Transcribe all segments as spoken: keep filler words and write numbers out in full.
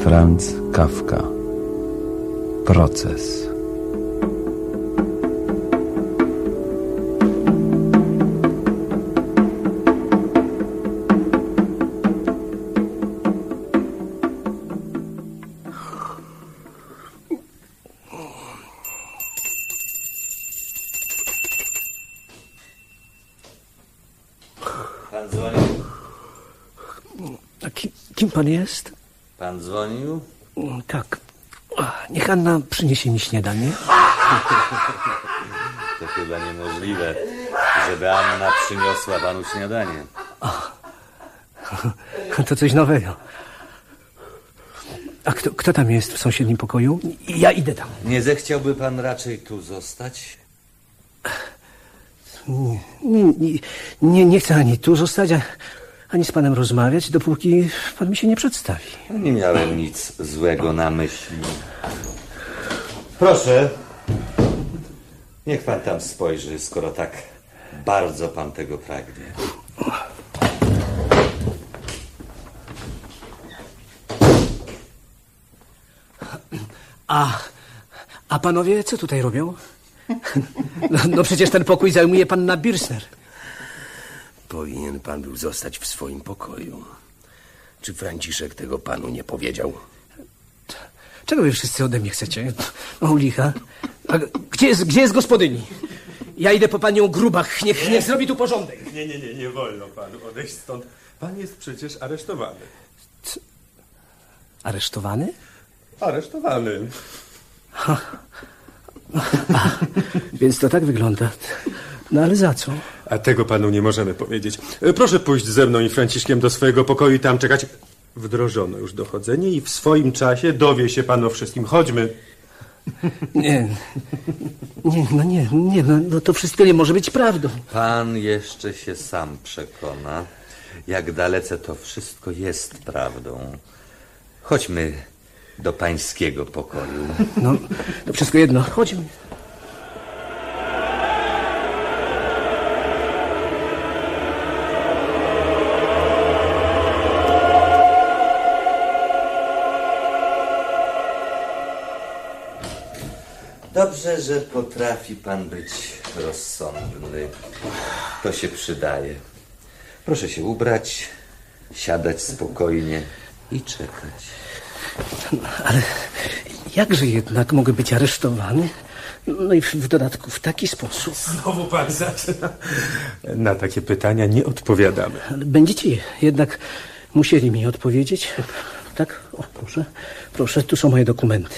Franz Kafka. Proces. Pan dzwonił? A ki, kim pan jest? Pan dzwonił? Tak. Niech Anna przyniesie mi śniadanie. To chyba niemożliwe, żeby Anna przyniosła panu śniadanie. O, to coś nowego. A kto, kto tam jest w sąsiednim pokoju? Ja idę tam. Nie zechciałby pan raczej tu zostać? Nie, nie, nie, nie chcę ani tu zostać, ani z panem rozmawiać, dopóki pan mi się nie przedstawi. Nie miałem nic złego na myśli. Proszę. Niech pan tam spojrzy, skoro tak bardzo pan tego pragnie. A, a panowie co tutaj robią? No, no przecież ten pokój zajmuje panna Birsner. Powinien pan był zostać w swoim pokoju. Czy Franciszek tego panu nie powiedział? Czego wy wszyscy ode mnie chcecie? O, licha. A gdzie jest, gdzie jest gospodyni? Ja idę po panią Grubach. Niech, niech zrobi tu porządek. Nie, nie, nie, nie wolno panu odejść stąd. Pan jest przecież aresztowany. Co? Aresztowany? Aresztowany. Ha. A, więc to tak wygląda. No ale za co? A tego panu nie możemy powiedzieć. Proszę pójść ze mną i Franciszkiem do swojego pokoju i tam czekać. Wdrożono już dochodzenie i w swoim czasie dowie się pan o wszystkim. Chodźmy. Nie, nie, no nie, nie, no, no to wszystko nie może być prawdą. Pan jeszcze się sam przekona, jak dalece to wszystko jest prawdą. Chodźmy do pańskiego pokoju. No, to wszystko jedno. Chodźmy. Dobrze, że potrafi pan być rozsądny. To się przydaje. Proszę się ubrać, siadać spokojnie i czekać. Ale jakże jednak mogę być aresztowany? No i w, w dodatku w taki sposób. Znowu pan zaczyna. Na takie pytania nie odpowiadamy. Ale będziecie jednak musieli mi odpowiedzieć. Tak? O, proszę. Proszę, tu są moje dokumenty.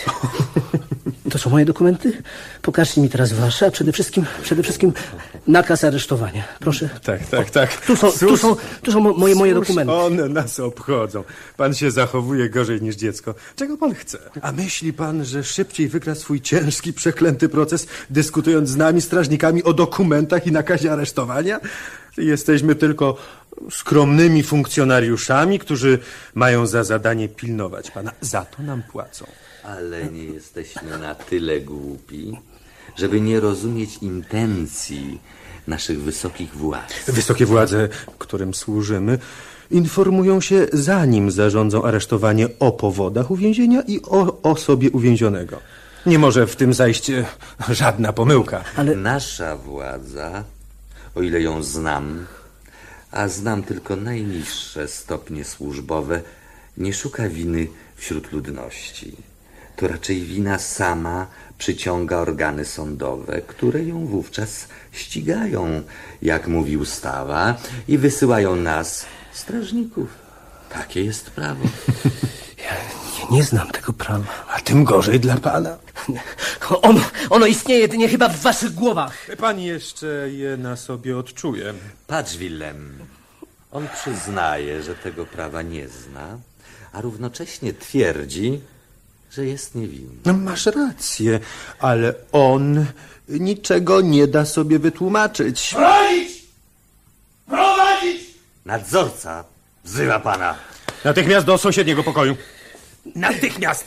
To są moje dokumenty? Pokażcie mi teraz wasze, a przede wszystkim, przede wszystkim nakaz aresztowania. Proszę. Tak, tak, tak. Tu są, tu są, tu są moje, moje Cóż, dokumenty. one nas obchodzą. Pan się zachowuje gorzej niż dziecko. Czego pan chce? A myśli pan, że szybciej wygra swój ciężki, przeklęty proces, dyskutując z nami, strażnikami, o dokumentach i nakazie aresztowania? Jesteśmy tylko skromnymi funkcjonariuszami, którzy mają za zadanie pilnować pana. Za to nam płacą. Ale nie jesteśmy na tyle głupi, żeby nie rozumieć intencji naszych wysokich władz. Wysokie władze, którym służymy, informują się, zanim zarządzą aresztowanie, o powodach uwięzienia i o osobie uwięzionego. Nie może w tym zajść żadna pomyłka. Ale nasza władza, o ile ją znam, a znam tylko najniższe stopnie służbowe, nie szuka winy wśród ludności. To raczej wina sama przyciąga organy sądowe, które ją wówczas ścigają, jak mówi ustawa, i wysyłają nas, strażników. Takie jest prawo. Ja nie, nie znam tego prawa. A tym gorzej dla pana. Ono, ono istnieje jedynie chyba w waszych głowach. Pan jeszcze je na sobie odczuje. Patrz, Willem, on przyznaje, że tego prawa nie zna, a równocześnie twierdzi, że jest niewinny. No, masz rację, ale on niczego nie da sobie wytłumaczyć. Prowadzić! Prowadzić! Nadzorca wzywa pana. Natychmiast do sąsiedniego pokoju. Natychmiast!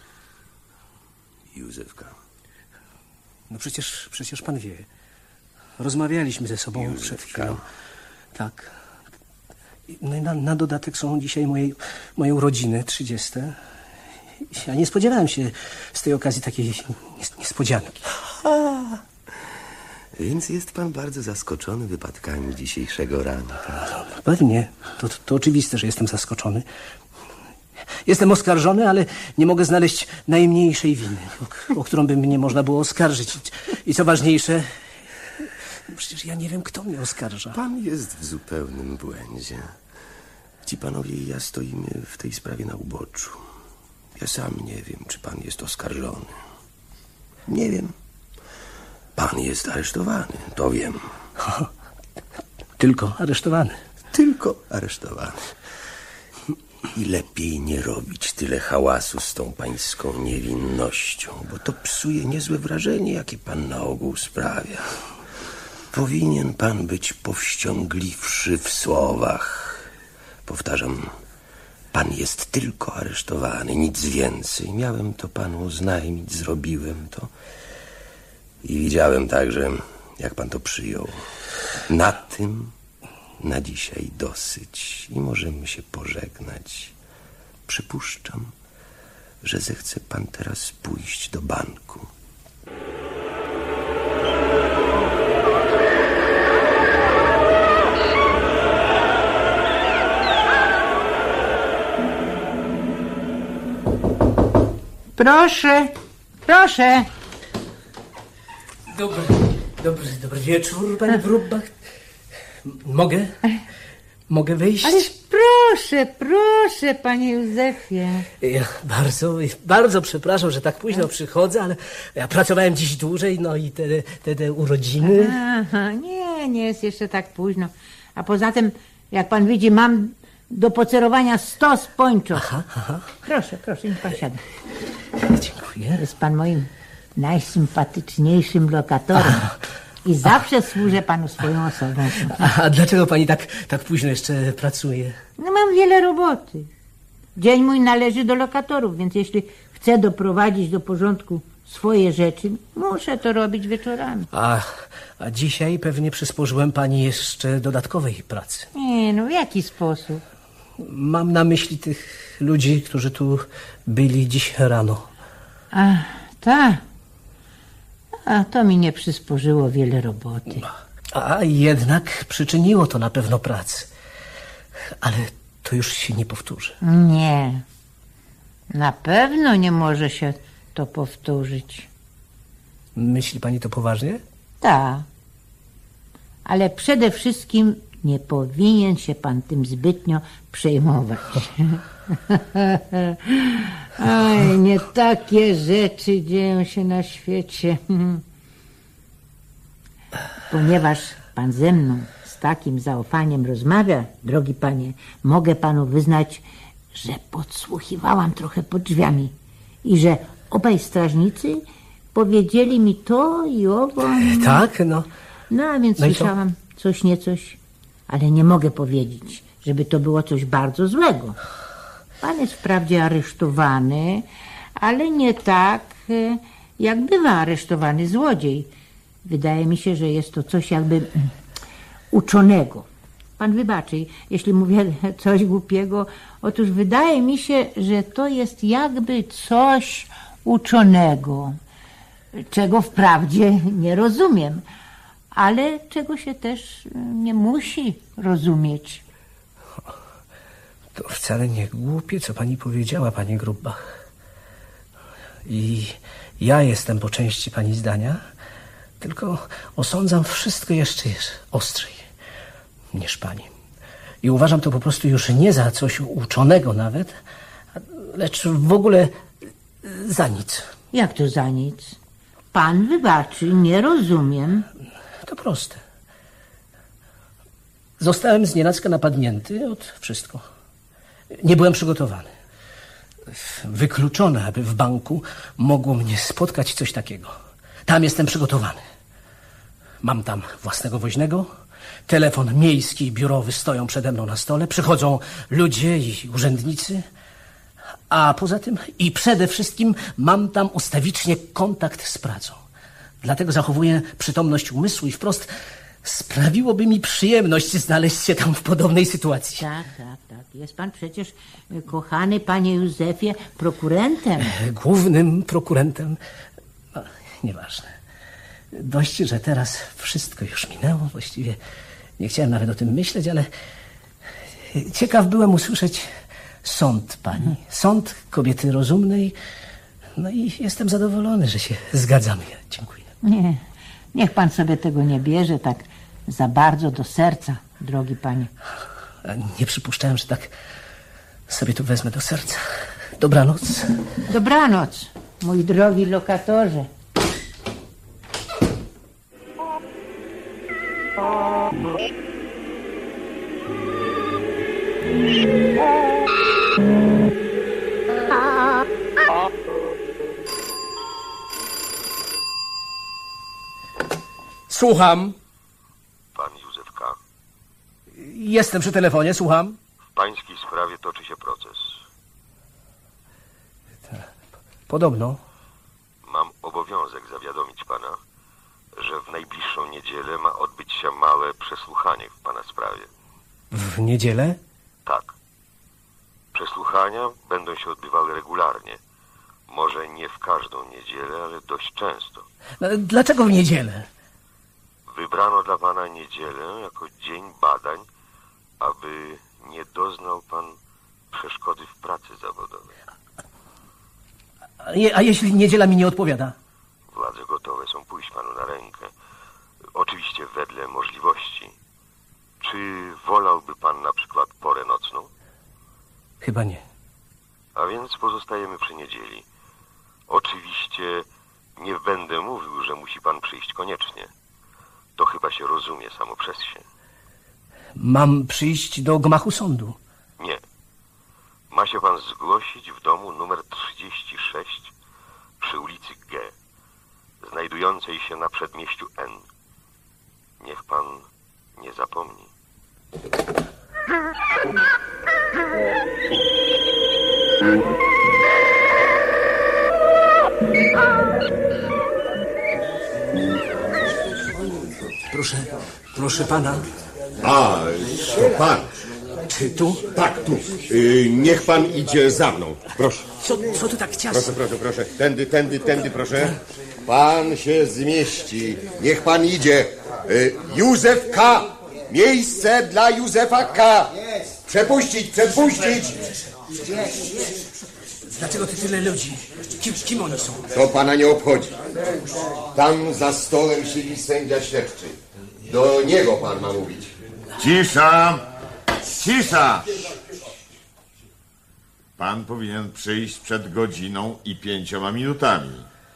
Józefka. No przecież, przecież pan wie. rozmawialiśmy ze sobą przed chwilą. Tak. No i na, na dodatek są dzisiaj moje, moje urodziny, trzydzieste. Ja nie spodziewałem się z tej okazji takiej nies- niespodzianki. A, więc jest pan bardzo zaskoczony wypadkami dzisiejszego ranka. Pewnie. To, to, to oczywiste, że jestem zaskoczony. Jestem oskarżony, ale nie mogę znaleźć najmniejszej winy, o, o którą by mnie można było oskarżyć. I co ważniejsze, przecież ja nie wiem, kto mnie oskarża. Pan jest w zupełnym błędzie. Ci panowie i ja stoimy w tej sprawie na uboczu. Ja sam nie wiem, czy pan jest oskarżony. Nie wiem. Pan jest aresztowany, to wiem. Tylko aresztowany. Tylko aresztowany. I lepiej nie robić tyle hałasu z tą pańską niewinnością, bo to psuje niezłe wrażenie, jakie pan na ogół sprawia. Powinien pan być powściągliwszy w słowach. Powtarzam, pan jest tylko aresztowany, nic więcej. Miałem to panu oznajmić, zrobiłem to. I widziałem także, jak pan to przyjął. Na tym na dzisiaj dosyć i możemy się pożegnać. Przypuszczam, że zechce pan teraz pójść do banku. Proszę, proszę. Dobry, dobry, dobry wieczór, pani Brubbach. Mogę? Mogę wyjść? Ależ proszę, proszę, panie Józefie. Ja bardzo, bardzo przepraszam, że tak późno przychodzę, ale ja pracowałem dziś dłużej, no i te, te, te urodziny. Aha, nie, nie jest jeszcze tak późno. A poza tym, jak pan widzi, mam do pocerowania stos pończów. Aha, aha. Proszę, proszę, niech pan siada. Dziękuję. Jest pan moim najsympatyczniejszym lokatorem. I zawsze służę panu swoją osobą. A, a dlaczego pani tak, tak późno jeszcze pracuje? No mam wiele roboty. Dzień mój należy do lokatorów, więc jeśli chcę doprowadzić do porządku swoje rzeczy, muszę to robić wieczorami. A, a dzisiaj pewnie przysporzyłem pani jeszcze dodatkowej pracy. Nie, no w jaki sposób? Mam na myśli tych ludzi, którzy tu byli dziś rano. A, tak. A to mi nie przysporzyło wiele roboty. A jednak przyczyniło to na pewno pracy. Ale to już się nie powtórzy. Nie. Na pewno nie może się to powtórzyć. Myśli pani to poważnie? Tak. Ale przede wszystkim nie powinien się pan tym zbytnio przejmować. Oj, nie takie rzeczy dzieją się na świecie. Ponieważ pan ze mną z takim zaufaniem rozmawia, drogi panie, mogę panu wyznać, że podsłuchiwałam trochę pod drzwiami i że obaj strażnicy powiedzieli mi to i owo. Tak, no. No a więc No i co? słyszałam coś niecoś, ale nie mogę powiedzieć, żeby to było coś bardzo złego. Pan jest wprawdzie aresztowany, ale nie tak, e, jak bywa aresztowany złodziej. Wydaje mi się, że jest to coś jakby mm, uczonego. Pan wybaczy, jeśli mówię coś głupiego. Otóż wydaje mi się, że to jest jakby coś uczonego, czego wprawdzie nie rozumiem, ale czego się też nie musi rozumieć. To wcale nie głupie, co pani powiedziała, pani Grubbach. I ja jestem po części pani zdania, tylko osądzam wszystko jeszcze ostrzej niż pani. I uważam to po prostu już nie za coś uczonego nawet, lecz w ogóle za nic. Jak to za nic? Pan wybaczy, nie rozumiem. To proste. Zostałem znienacka napadnięty od wszystko. Nie byłem przygotowany. Wykluczone, aby w banku mogło mnie spotkać coś takiego. Tam jestem przygotowany. Mam tam własnego woźnego. Telefon miejski i biurowy stoją przede mną na stole. Przychodzą ludzie i urzędnicy. A poza tym i przede wszystkim mam tam ustawicznie kontakt z pracą. Dlatego zachowuję przytomność umysłu i wprost sprawiłoby mi przyjemność znaleźć się tam w podobnej sytuacji. Tak, tak, tak. Jest pan przecież, kochany panie Józefie, prokurentem. Głównym prokurentem. No, nieważne. Dość, że teraz wszystko już minęło. Właściwie nie chciałem nawet o tym myśleć, ale ciekaw byłem usłyszeć sąd pani. Sąd kobiety rozumnej. No i jestem zadowolony, że się zgadzamy. Dziękuję. Nie, niech pan sobie tego nie bierze tak za bardzo do serca, drogi panie. A nie przypuszczałem, że tak sobie to wezmę do serca. Dobranoc. Dobranoc, mój drogi lokatorze. Słucham. Pan Józef K. Jestem przy telefonie, słucham. W pańskiej sprawie toczy się proces. Podobno. Mam obowiązek zawiadomić pana, że w najbliższą niedzielę ma odbyć się małe przesłuchanie w pana sprawie. W niedzielę? Tak. Przesłuchania będą się odbywały regularnie. Może nie w każdą niedzielę, ale dość często. No, dlaczego w niedzielę? Wybrano dla pana niedzielę jako dzień badań, aby nie doznał pan przeszkody w pracy zawodowej. A, je, a jeśli niedziela mi nie odpowiada? Władze gotowe są pójść panu na rękę. Oczywiście wedle możliwości. Czy wolałby pan na przykład porę nocną? Chyba nie. A więc pozostajemy przy niedzieli. Oczywiście nie będę mówił, że musi pan przyjść koniecznie. To chyba się rozumie samo przez się. Mam przyjść do gmachu sądu? Nie. Ma się pan zgłosić w domu numer trzydzieści sześć przy ulicy G, znajdującej się na przedmieściu N. Niech pan nie zapomni. Proszę, proszę pana. A, to pan. Czy tu? Tak, tu. Y, niech pan idzie za mną. Proszę. Co, co tu tak ciasno? Proszę, proszę, proszę. Tędy, tędy, tędy, proszę. Pan się zmieści. Niech pan idzie. Y, Józef K. Miejsce dla Józefa K. Przepuścić, przepuścić. Dlaczego ty tyle ludzi? Kim, kim oni są? To pana nie obchodzi. Tam za stołem siedzi sędzia śledczy. Do niego pan ma mówić. Cisza! Cisza! Pan powinien przyjść przed godziną i pięcioma minutami.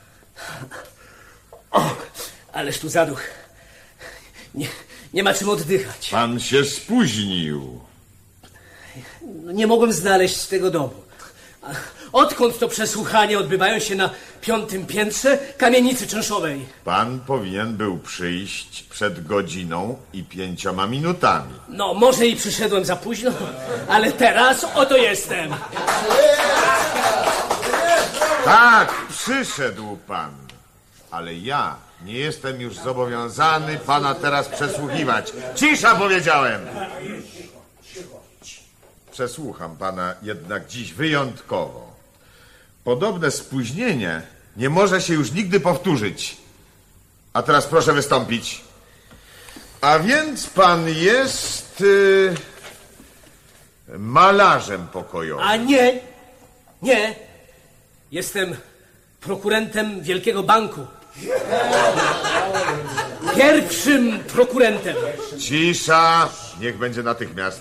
O, ależ tu zaduch. Nie, nie ma czym oddychać. Pan się spóźnił. Nie mogłem znaleźć tego domu. A odkąd to przesłuchanie odbywają się na piątym piętrze kamienicy czynszowej? Pan powinien był przyjść przed godziną i pięcioma minutami. No, może i przyszedłem za późno, ale teraz oto jestem. Tak, przyszedł pan. Ale ja nie jestem już zobowiązany pana teraz przesłuchiwać. Cisza, powiedziałem! Przesłucham pana jednak dziś wyjątkowo. Podobne spóźnienie nie może się już nigdy powtórzyć. A teraz proszę wystąpić. A więc pan jest y, malarzem pokojowym. A nie, nie. Jestem prokurentem Wielkiego Banku. Pierwszym prokurentem. Cisza, niech będzie natychmiast.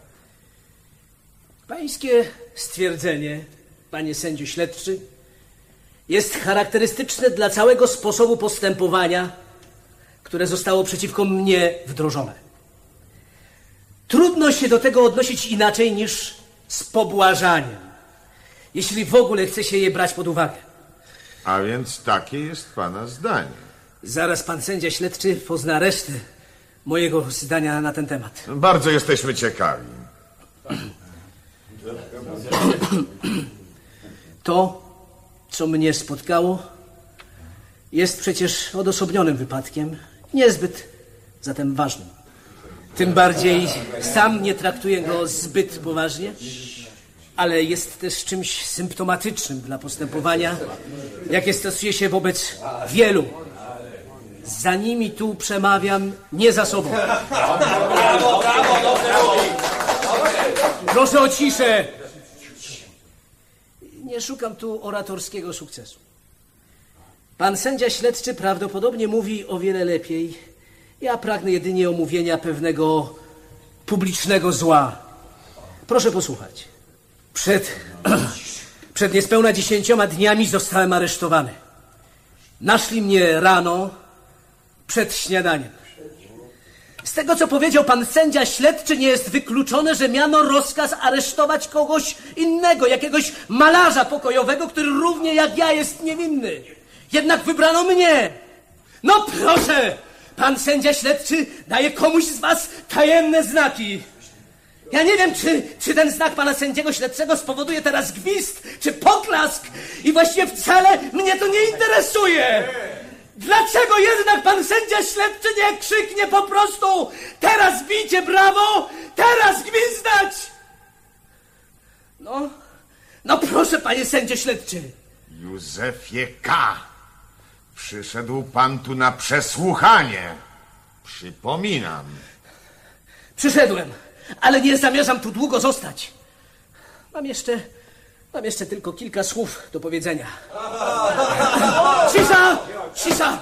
Pańskie stwierdzenie, panie sędzio śledczy, jest charakterystyczne dla całego sposobu postępowania, które zostało przeciwko mnie wdrożone. Trudno się do tego odnosić inaczej niż z pobłażaniem, jeśli w ogóle chce się je brać pod uwagę. A więc takie jest pana zdanie. Zaraz pan sędzia śledczy pozna resztę mojego zdania na ten temat. Bardzo jesteśmy ciekawi. To, co mnie spotkało, jest przecież odosobnionym wypadkiem, niezbyt zatem ważnym. Tym bardziej sam nie traktuję go zbyt poważnie, ale jest też czymś symptomatycznym dla postępowania, jakie stosuje się wobec wielu. Za nimi tu przemawiam, nie za sobą. Proszę o ciszę. Nie szukam tu oratorskiego sukcesu. Pan sędzia śledczy prawdopodobnie mówi o wiele lepiej. Ja pragnę jedynie omówienia pewnego publicznego zła. Proszę posłuchać. Przed, przed niespełna dziesięcioma dniami zostałem aresztowany. Naszli mnie rano przed śniadaniem. Z tego, co powiedział pan sędzia śledczy, nie jest wykluczone, że miano rozkaz aresztować kogoś innego, jakiegoś malarza pokojowego, który równie jak ja jest niewinny. Jednak wybrano mnie. No proszę, pan sędzia śledczy daje komuś z was tajemne znaki. Ja nie wiem, czy, czy ten znak pana sędziego śledczego spowoduje teraz gwizd, czy poklask i właściwie wcale mnie to nie interesuje. Dlaczego jednak pan sędzia śledczy nie krzyknie po prostu teraz bijcie brawo, teraz gwizdać? No, no proszę, panie sędzio śledczy. Józefie K., przyszedł pan tu na przesłuchanie. Przypominam. Przyszedłem, ale nie zamierzam tu długo zostać. Mam jeszcze, mam jeszcze tylko kilka słów do powiedzenia. Cisza! Cisza!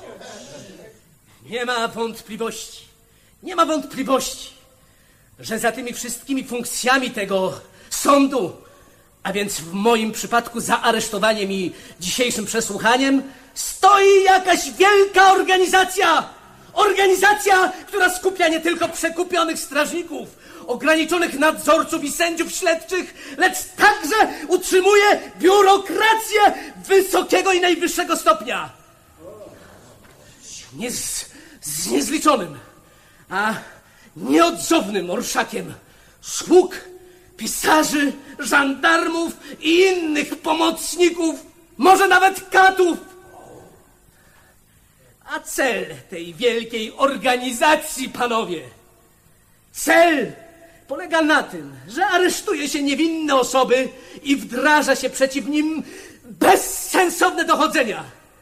Nie ma wątpliwości, nie ma wątpliwości, że za tymi wszystkimi funkcjami tego sądu, a więc w moim przypadku za aresztowaniem i dzisiejszym przesłuchaniem, stoi jakaś wielka organizacja. Organizacja, która skupia nie tylko przekupionych strażników, ograniczonych nadzorców i sędziów śledczych, lecz także utrzymuje biurokrację wysokiego i najwyższego stopnia. Nie z, z niezliczonym, a nieodzownym orszakiem sług, pisarzy, żandarmów i innych pomocników, może nawet katów. A cel tej wielkiej organizacji, panowie, cel polega na tym, że aresztuje się niewinne osoby i wdraża się przeciw nim bezsensowne dochodzenia.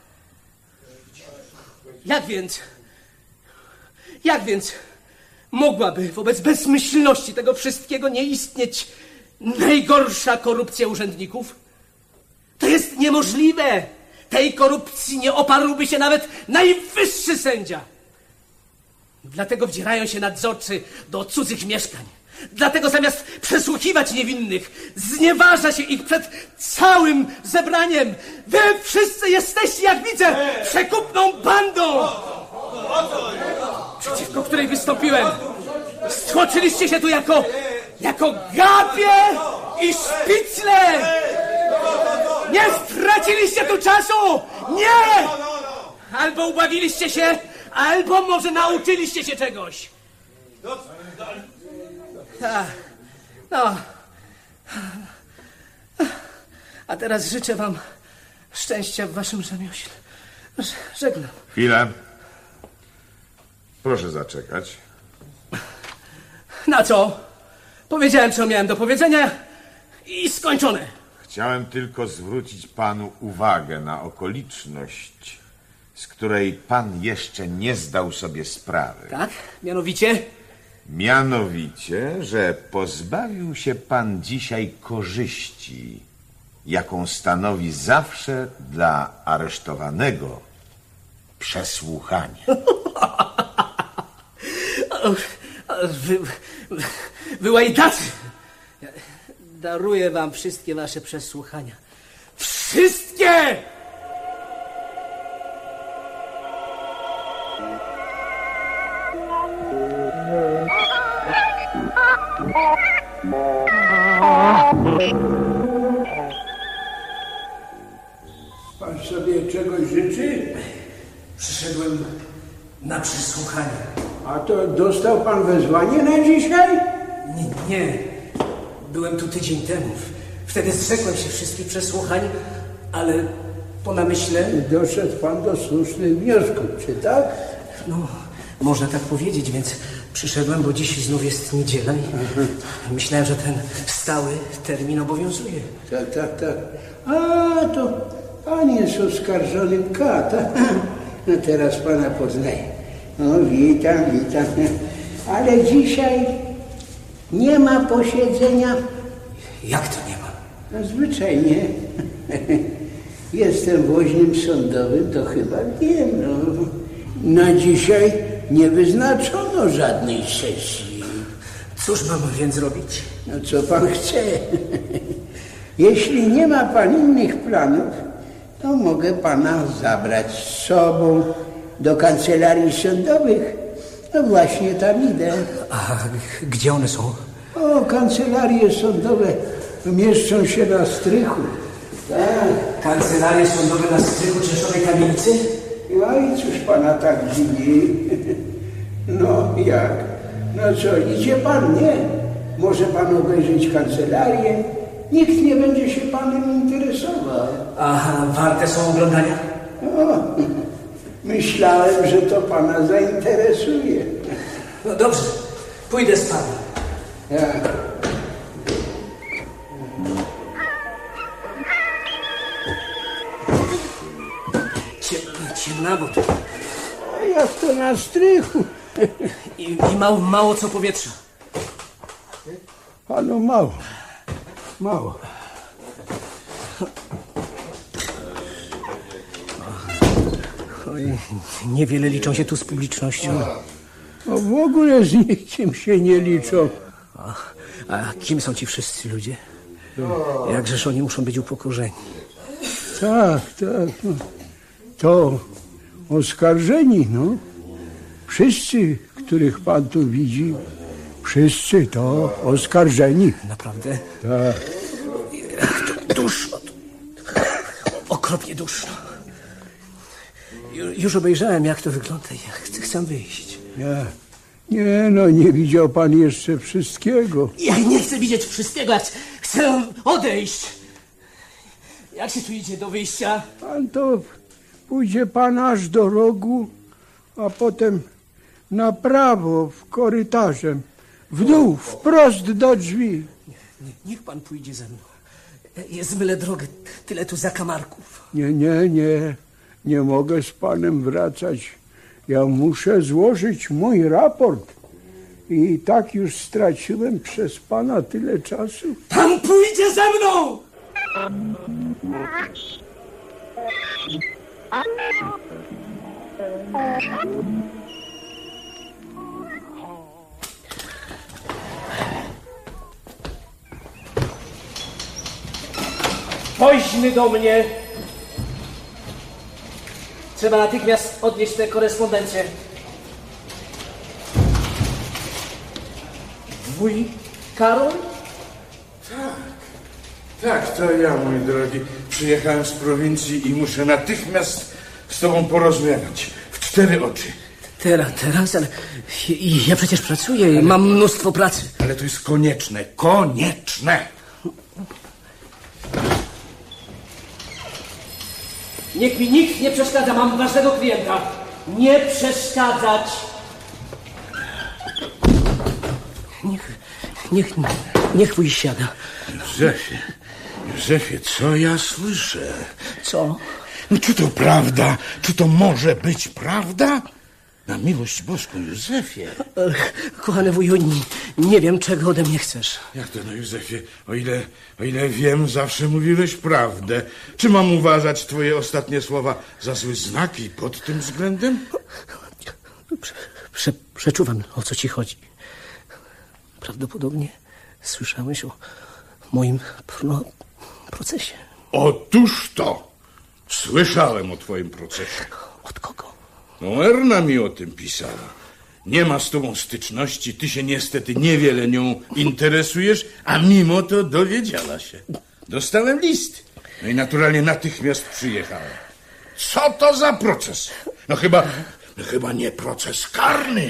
Jak więc, jak więc mogłaby wobec bezmyślności tego wszystkiego nie istnieć najgorsza korupcja urzędników? To jest niemożliwe. Tej korupcji nie oparłby się nawet najwyższy sędzia. Dlatego wdzierają się nadzorcy do cudzych mieszkań. Dlatego zamiast przesłuchiwać niewinnych, znieważa się ich przed całym zebraniem. Wy wszyscy jesteście, jak widzę, przekupną bandą, przeciwko której wystąpiłem. Stłoczyliście się tu jako, jako gapie i szpicle. Nie straciliście tu czasu! Nie! Albo ubawiliście się, albo może nauczyliście się czegoś. A, no. A teraz życzę wam szczęścia w waszym rzemiośle. Żegnam. Chwilę. Proszę zaczekać. Na co? Powiedziałem, co miałem do powiedzenia i skończone. Chciałem tylko zwrócić panu uwagę na okoliczność, z której pan jeszcze nie zdał sobie sprawy. Tak? Mianowicie? Mianowicie, że pozbawił się pan dzisiaj korzyści, jaką stanowi zawsze dla aresztowanego przesłuchanie. Wy, wy łajdacy! Daruję wam wszystkie wasze przesłuchania. Wszystkie! Pan sobie czegoś życzy? Przyszedłem na przesłuchanie. A to dostał pan wezwanie na dzisiaj? Nie, nie. Byłem tu tydzień temu. Wtedy zrzekłem się wszystkich przesłuchań, ale po namyśle... Doszedł pan do słusznych wniosków, czy tak? No, można tak powiedzieć, więc przyszedłem, bo dziś znów jest niedziela i myślałem, że ten stały termin obowiązuje. Tak, tak, tak. A, to pan jest oskarżony K, tak? No teraz pana poznaję. No, witam, witam. Ale dzisiaj nie ma posiedzenia. Jak to nie ma? No, zwyczajnie. Jestem woźnym sądowym, to chyba wiem. No. Na dzisiaj nie wyznaczono żadnej sesji. Cóż mam więc robić? No co pan chce? Jeśli nie ma pan innych planów, to mogę pana zabrać z sobą do kancelarii sądowych. No właśnie tam idę. A gdzie one są? O, kancelarie sądowe mieszczą się na strychu. Tak. Kancelarie sądowe na strychu Czeszowej kamienicy? No i cóż pana tak dziwi? No jak? No co, idzie pan? Nie. Może pan obejrzeć kancelarię? Nikt nie będzie się panem interesował. A warte są oglądania? O, myślałem, że to pana zainteresuje. No dobrze, pójdę z panem. Tak. Ciemna, bo... A jak to na strychu? I, i mało, mało co powietrza. Ano mało. Mało. Oj, niewiele liczą się tu z publicznością. No w ogóle z nikim się nie liczą. A, a kim są ci wszyscy ludzie? Jakżeż oni muszą być upokorzeni. Tak, tak. No. To oskarżeni, no. Wszyscy, których pan tu widzi, wszyscy to oskarżeni. Naprawdę? Tak. Duszno. Okropnie duszno. Już obejrzałem, jak to wygląda. Ja chcę, chcę wyjść. Nie, nie, no nie widział pan jeszcze wszystkiego. Ja nie chcę widzieć wszystkiego. Ja chcę odejść. Jak się tu idzie do wyjścia? Pan to pójdzie pan aż do rogu, a potem na prawo w korytarzem, w dół, wprost do drzwi. Niech pan pójdzie ze mną. Jest byle drogę, tyle tu zakamarków. Nie, nie, nie, nie mogę z panem wracać. Ja muszę złożyć mój raport. I tak już straciłem przez pana tyle czasu. Pan pójdzie ze mną! Woźny do mnie! Trzeba natychmiast odnieść tę korespondencję. Wuj Karol? Tak, tak, to ja, mój drogi. Przyjechałem z prowincji i muszę natychmiast z tobą porozmawiać. W cztery oczy. Teraz, teraz, ale ja przecież pracuję i mam mnóstwo pracy. Ale to jest konieczne, konieczne! Niech mi nikt nie przeszkadza, mam ważnego klienta. Nie przeszkadzać. Niech, niech, niech wuj siada. Józefie, Józefie, co ja słyszę? Co? No, czy to prawda? Czy to może być prawda? Na miłość boską, Józefie. Ech, kochany wuju, nie, nie wiem, czego ode mnie chcesz. Jak to, no Józefie? O ile, o ile wiem, zawsze mówiłeś prawdę. Czy mam uważać twoje ostatnie słowa za złe znaki pod tym względem? Prze, prze, przeczuwam, o co ci chodzi. Prawdopodobnie słyszałeś o moim pro, procesie. Otóż to! Słyszałem o twoim procesie. Od kogo? No, Erna mi o tym pisała. Nie ma z tobą styczności, ty się niestety niewiele nią interesujesz, a mimo to dowiedziała się. Dostałem list. No i naturalnie natychmiast przyjechałem. Co to za proces? No chyba, no chyba nie proces karny.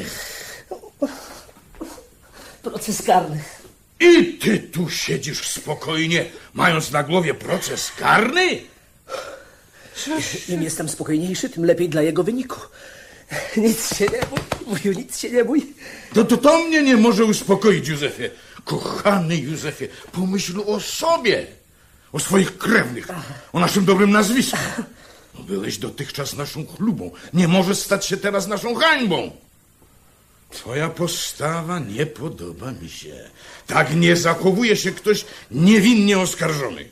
Proces karny. I ty tu siedzisz spokojnie, mając na głowie proces karny? Im jestem spokojniejszy, tym lepiej dla jego wyniku. Nic się nie bój, wuju, nic się nie bój. To, to to mnie nie może uspokoić, Józefie. Kochany Józefie, pomyśl o sobie, o swoich krewnych, o naszym dobrym nazwisku. Byłeś dotychczas naszą chlubą. Nie możesz stać się teraz naszą hańbą. Twoja postawa nie podoba mi się. Tak nie zachowuje się ktoś niewinnie oskarżony.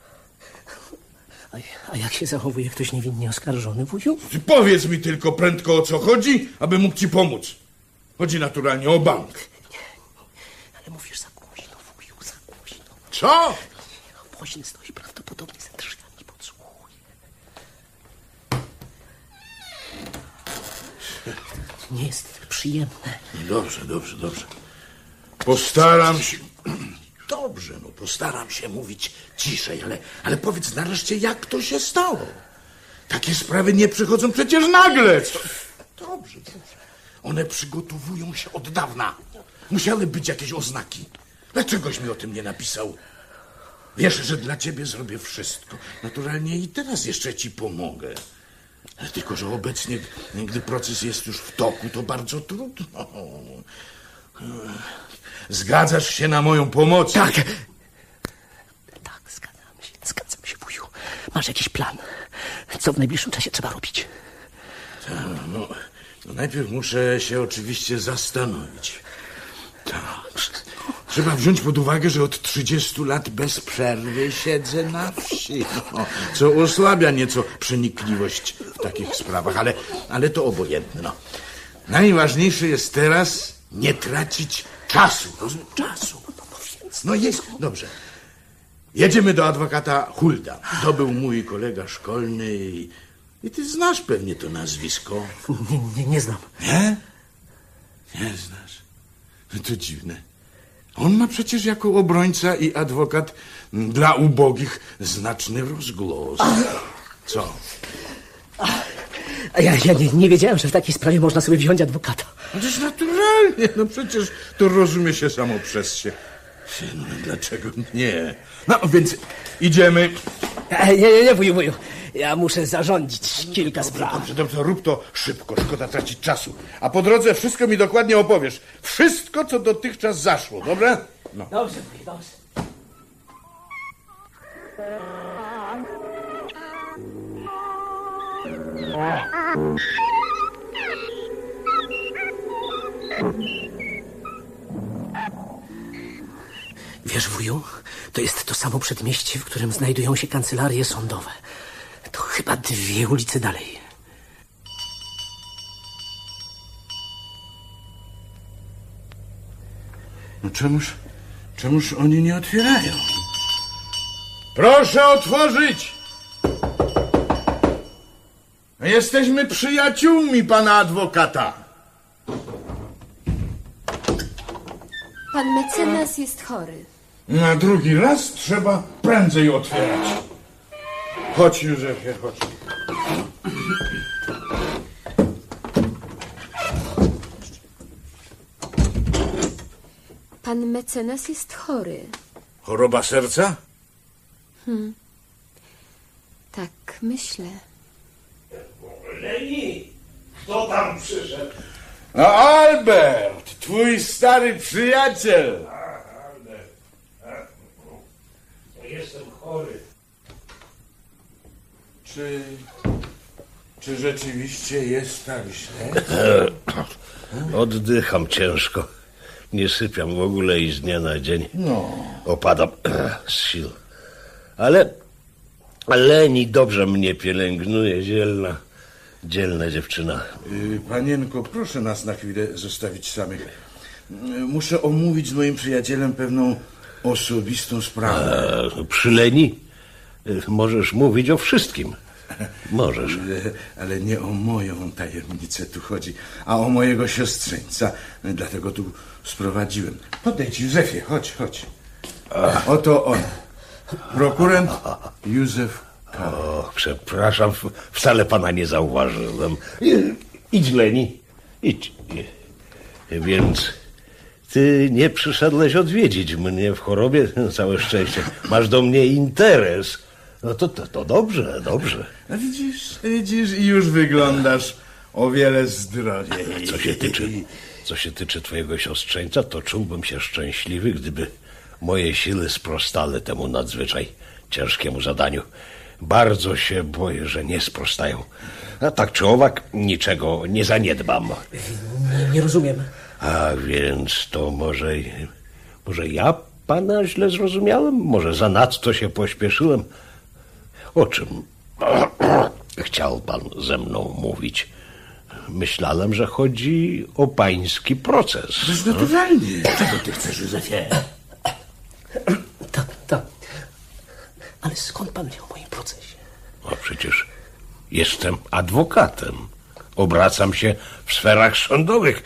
A, a jak się zachowuje ktoś niewinnie oskarżony, wuju? Ty powiedz mi tylko prędko, o co chodzi, aby mógł ci pomóc. Chodzi naturalnie o bank. Nie, ale mówisz za głośno, wuju, za głośno. Co? Woźny stoi prawdopodobnie za drzwiami i podsłuchuje. To nie jest przyjemne. Dobrze, dobrze, dobrze. Postaram się... Dobrze, no postaram się mówić ciszej, ale, ale powiedz nareszcie, jak to się stało? Takie sprawy nie przychodzą przecież nagle. Dobrze, dobrze. One przygotowują się od dawna. Musiały być jakieś oznaki. Dlaczegoś mi o tym nie napisał? Wiesz, że dla ciebie zrobię wszystko. Naturalnie i teraz jeszcze ci pomogę. Tylko że obecnie, gdy proces jest już w toku, to bardzo trudno. Zgadzasz się na moją pomoc? Tak. Tak, zgadzam się, zgadzam się, wuju. Masz jakiś plan? Co w najbliższym czasie trzeba robić? Tak, no, no najpierw muszę się oczywiście zastanowić. Tak. Trzeba wziąć pod uwagę, że od trzydziestu lat bez przerwy siedzę na wsi, no, co osłabia nieco przenikliwość w takich sprawach, ale, ale to obojętne. No. Najważniejsze jest teraz nie tracić czasu. Rozumiem? Czasu. No jest, dobrze. Jedziemy do adwokata Hulda. To był mój kolega szkolny i, i ty znasz pewnie to nazwisko. Nie, nie, nie znam. Nie? Nie znasz. No to dziwne. On ma przecież jako obrońca i adwokat dla ubogich znaczny rozgłos. Co? A ja, ja nie, nie wiedziałem, że w takiej sprawie można sobie wziąć adwokata. No to jest naturalnie. No przecież to rozumie się samo przez się. No dlaczego nie? No więc idziemy. E, nie, nie, nie, wuju, wuju. Ja muszę zarządzić kilka spraw. Dobrze, dobrze, rób to szybko, szkoda tracić czasu. A po drodze wszystko mi dokładnie opowiesz. Wszystko, co dotychczas zaszło, dobra? No. Dobrze, wuju, dobrze. Wiesz, wuju, to jest to samo przedmieście, w którym znajdują się kancelarie sądowe. To chyba dwie ulice dalej. No czemuż, czemuż oni nie otwierają? Proszę otworzyć! Jesteśmy przyjaciółmi pana adwokata. Pan mecenas jest chory. Na drugi raz trzeba prędzej otwierać. Chodź, Józefie, chodź. Pan mecenas jest chory. Choroba serca? Hmm. Tak, myślę. Leni, kto tam przyszedł? No Albert, twój stary przyjaciel. Albert, jestem chory. Czy, czy rzeczywiście jest tak źle? Oddycham ciężko. Nie sypiam w ogóle i z dnia na dzień. No. Opadam z sił. Ale Leni dobrze mnie pielęgnuje, dzielna, dzielna dziewczyna. Yy, panienko, proszę nas na chwilę zostawić samych. Yy, muszę omówić z moim przyjacielem pewną osobistą sprawę. A, przy Leni możesz mówić o wszystkim. Możesz. Yy, ale nie o moją tajemnicę tu chodzi, a o mojego siostrzeńca. Dlatego tu sprowadziłem. Podejdź, Józefie, chodź, chodź. Oto on. Prokurent Józef K. O, przepraszam, wcale pana nie zauważyłem. Idź, Leni, idź. Więc ty nie przyszedłeś odwiedzić mnie w chorobie, całe szczęście. Masz do mnie interes. No to, to, to dobrze, dobrze. No widzisz, widzisz i już wyglądasz o wiele zdrowiej. Co się tyczy, co się tyczy twojego siostrzeńca, to czułbym się szczęśliwy, gdyby moje siły sprostały temu nadzwyczaj ciężkiemu zadaniu. Bardzo się boję, że nie sprostają. A tak czy owak, niczego nie zaniedbam. Nie, nie rozumiem. A więc to może... Może ja pana źle zrozumiałem? Może zanadto się pośpieszyłem? O czym chciał pan ze mną mówić? Myślałem, że chodzi o pański proces. Naturalnie. Czego ty chcesz, Józefie? Tak, tak. Ale skąd pan wie o moim procesie? A przecież jestem adwokatem. Obracam się w sferach sądowych.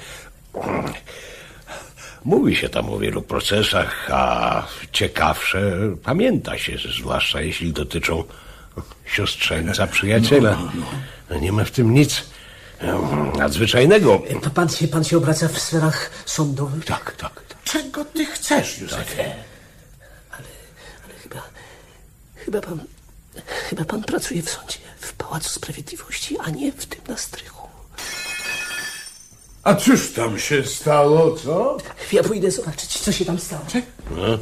Mówi się tam o wielu procesach, a ciekawsze pamięta się, zwłaszcza jeśli dotyczą siostrzeńca, przyjaciela. Nie ma w tym nic nadzwyczajnego. To pan się, pan się obraca w sferach sądowych? Tak, tak. tak. Czego ty chcesz, Józefie? Ale, ale chyba, chyba pan, chyba pan pracuje w sądzie, w Pałacu Sprawiedliwości, a nie w tym na strychu. A cóż tam się stało, co? Ja pójdę zobaczyć, co się tam stało. No.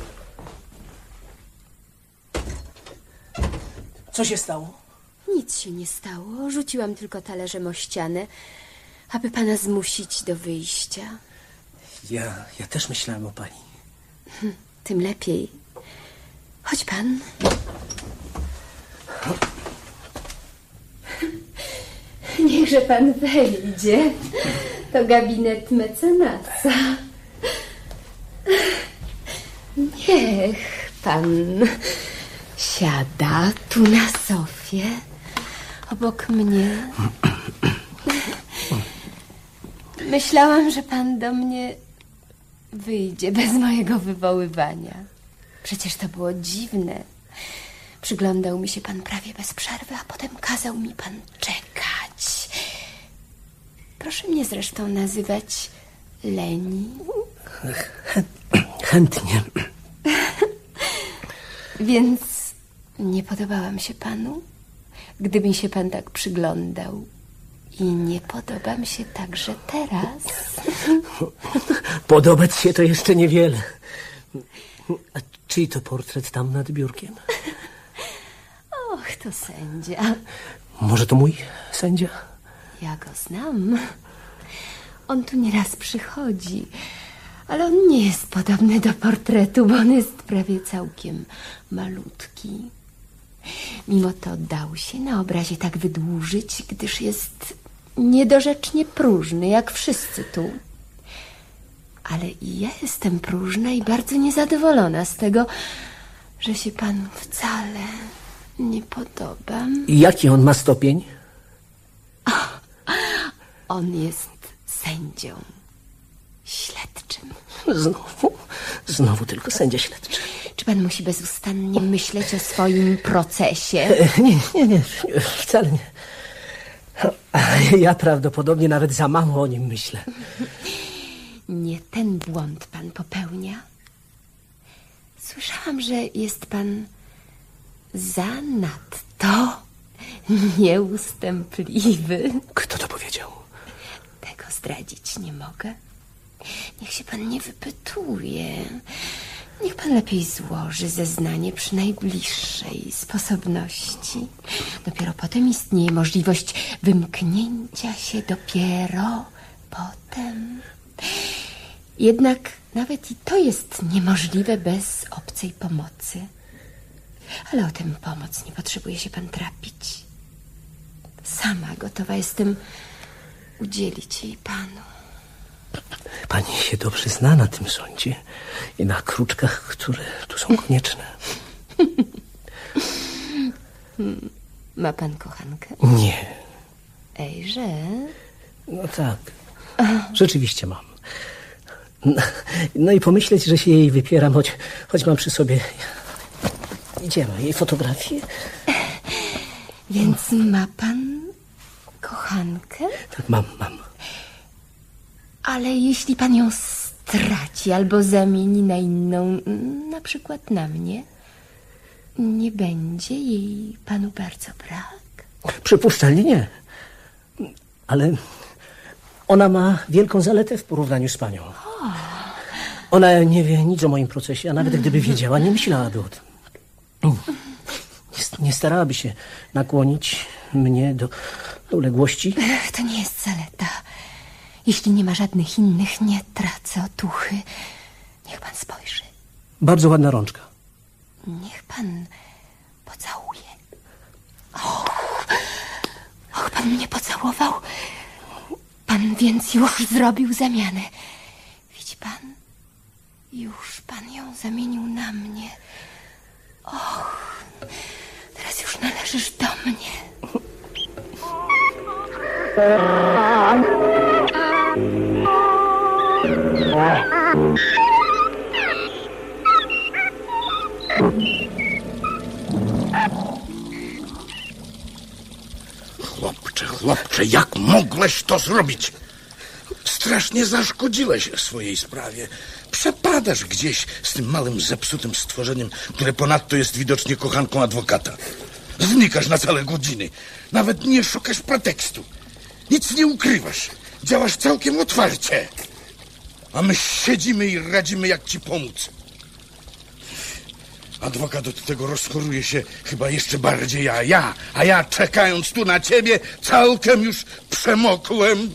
Co się stało? Nic się nie stało. Rzuciłam tylko talerzem o ścianę, aby pana zmusić do wyjścia. Ja, ja też myślałem o pani. Hm, tym lepiej. Chodź pan. Niechże pan wejdzie. To gabinet mecenasa. Niech pan siada tu na sofie obok mnie. Myślałam, że pan do mnie wyjdzie bez mojego wywoływania. Przecież to było dziwne. Przyglądał mi się pan prawie bez przerwy, a potem kazał mi pan czekać. Proszę mnie zresztą nazywać Leni. Chętnie. Więc nie podobałam się panu, gdy mi się pan tak przyglądał. I nie podobam się także teraz. Podobać się to jeszcze niewiele. A czyj to portret tam nad biurkiem? Och, to sędzia. Może to mój sędzia? Ja go znam. On tu nieraz przychodzi, ale on nie jest podobny do portretu, bo on jest prawie całkiem malutki. Mimo to dał się na obrazie tak wydłużyć, gdyż jest niedorzecznie próżny, jak wszyscy tu. Ale i ja jestem próżna i bardzo niezadowolona z tego, że się panu wcale nie podobam. I jaki on ma stopień? On jest sędzią śledczym. Znowu, znowu tylko sędzia śledczy. Czy pan musi bezustannie myśleć o swoim procesie? E, nie, nie, nie, wcale nie. Ja prawdopodobnie nawet za mało o nim myślę. Nie ten błąd pan popełnia. Słyszałam, że jest pan zanadto nieustępliwy. Kto to powiedział? Tego zdradzić nie mogę. Niech się pan nie wypytuje. Niech pan lepiej złoży zeznanie przy najbliższej sposobności. Dopiero potem istnieje możliwość wymknięcia się dopiero potem. Jednak nawet i to jest niemożliwe bez obcej pomocy. Ale o tę pomoc nie potrzebuje się pan trapić. Sama gotowa jestem udzielić jej panu. Pani się dobrze zna na tym sądzie i na kruczkach, które tu są konieczne. Ma pan kochankę? Nie. Ejże? No tak. Rzeczywiście mam. No, no i pomyśleć, że się jej wypieram, choć, choć mam przy sobie... Idziemy, jej fotografię. Więc ma pan kochankę? Tak, mam, mam. Ale jeśli pan ją straci albo zamieni na inną, na przykład na mnie? Nie będzie jej panu bardzo brak? Przypuszczalnie nie. Ale ona ma wielką zaletę w porównaniu z panią. Ona nie wie nic o moim procesie, a nawet gdyby wiedziała, nie myślałaby o tym. Nie, nie starałaby się nakłonić mnie do, do uległości. To nie jest zaleta. Jeśli nie ma żadnych innych, nie tracę otuchy. Niech pan spojrzy. Bardzo ładna rączka. Niech pan pocałuje. Och, och, pan mnie pocałował. Pan więc już zrobił zamianę. Widzi pan? Już pan ją zamienił na mnie. Och, teraz już należysz do mnie. Chłopcze, chłopcze, jak mogłeś to zrobić? Strasznie zaszkodziłeś swojej sprawie. Przepadasz gdzieś z tym małym, zepsutym stworzeniem, które ponadto jest widocznie kochanką adwokata. Znikasz na całe godziny. Nawet nie szukasz pretekstu. Nic nie ukrywasz. Działasz całkiem otwarcie. A my siedzimy i radzimy, jak ci pomóc. Adwokat od tego rozchoruje się chyba jeszcze bardziej, a ja, a ja czekając tu na ciebie, całkiem już przemokłem.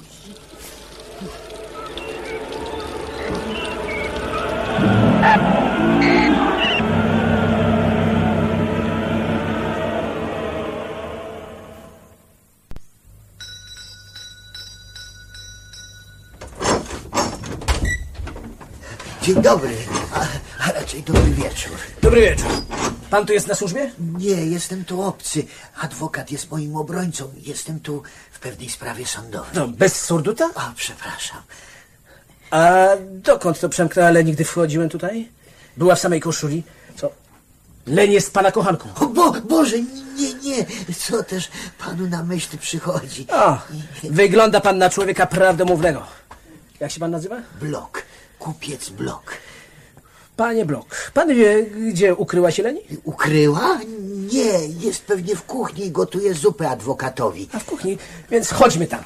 Dzień dobry, a, a raczej dobry wieczór. Dobry wieczór. Pan tu jest na służbie? Nie, jestem tu obcy. Adwokat jest moim obrońcą. Jestem tu w pewnej sprawie sądowej. No, bez surduta? A, przepraszam. A dokąd to przemknęła Leni, gdy wchodziłem tutaj? Była w samej koszuli. Co? Leni jest pana kochanką. O, bo, Boże, nie, nie. Co też panu na myśl przychodzi? O, wygląda pan na człowieka prawdomównego. Jak się pan nazywa? Blok. Kupiec Blok. Panie Blok, pan wie, gdzie ukryła się Leni? Ukryła? Nie, jest pewnie w kuchni i gotuje zupę adwokatowi. A w kuchni? Więc chodźmy tam.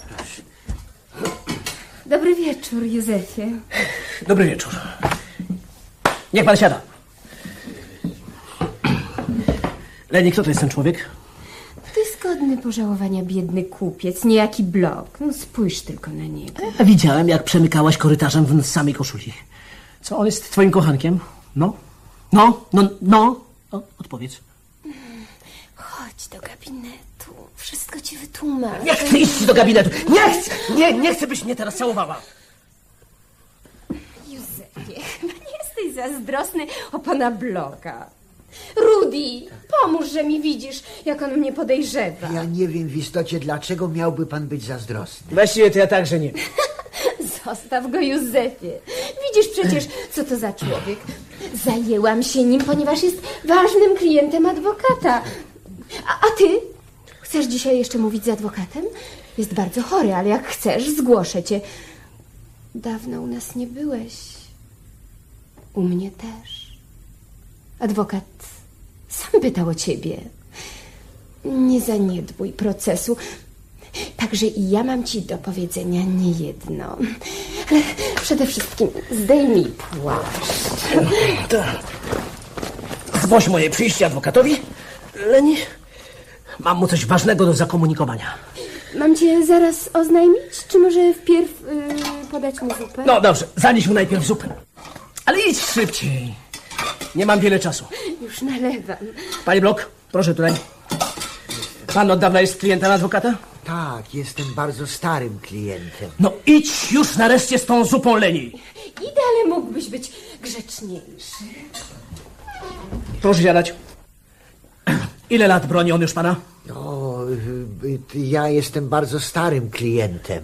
Dobry wieczór, Józefie. Dobry wieczór. Niech pan siada. Leni, kto to jest ten człowiek? To jest godny pożałowania biedny kupiec, niejaki Blok. No spójrz tylko na niego. Ja widziałem, jak przemykałaś korytarzem w samej koszuli. Co, on jest twoim kochankiem? No? No? No? No? O, odpowiedz. Chodź do gabinetu. Wszystko ci wytłumaczę. Nie chcę iść do gabinetu. Nie chcę! Nie, nie chcę, byś mnie teraz całowała. Józefie, chyba nie jesteś zazdrosny o pana Bloka. Rudy, pomóż, że mi widzisz, jak on mnie podejrzewa. Ja nie wiem w istocie, dlaczego miałby pan być zazdrosny. Właściwie to ja także nie wiem. Zostaw go, Józefie. Widzisz przecież, co to za człowiek. Zajęłam się nim, ponieważ jest ważnym klientem adwokata. A, a ty? Chcesz dzisiaj jeszcze mówić z adwokatem? Jest bardzo chory, ale jak chcesz, zgłoszę cię. Dawno u nas nie byłeś. U mnie też. Adwokat sam pytał o ciebie. Nie zaniedbuj procesu. Także i ja mam ci do powiedzenia niejedno. Ale przede wszystkim zdejmij płaszcz. Zgłoś moje przyjście adwokatowi. Leni, mam mu coś ważnego do zakomunikowania. Mam cię zaraz oznajmić, czy może wpierw yy, podać mu zupę? No dobrze, zanieś mu najpierw zupę. Ale idź szybciej. Nie mam wiele czasu. Już nalewam. Panie Blok, proszę tutaj. Pan od dawna jest klientem adwokata? Tak, jestem bardzo starym klientem. No idź już nareszcie z tą zupą, Leni. Idę, ale mógłbyś być grzeczniejszy. Proszę siadać. Ile lat broni on już pana? No, ja jestem bardzo starym klientem.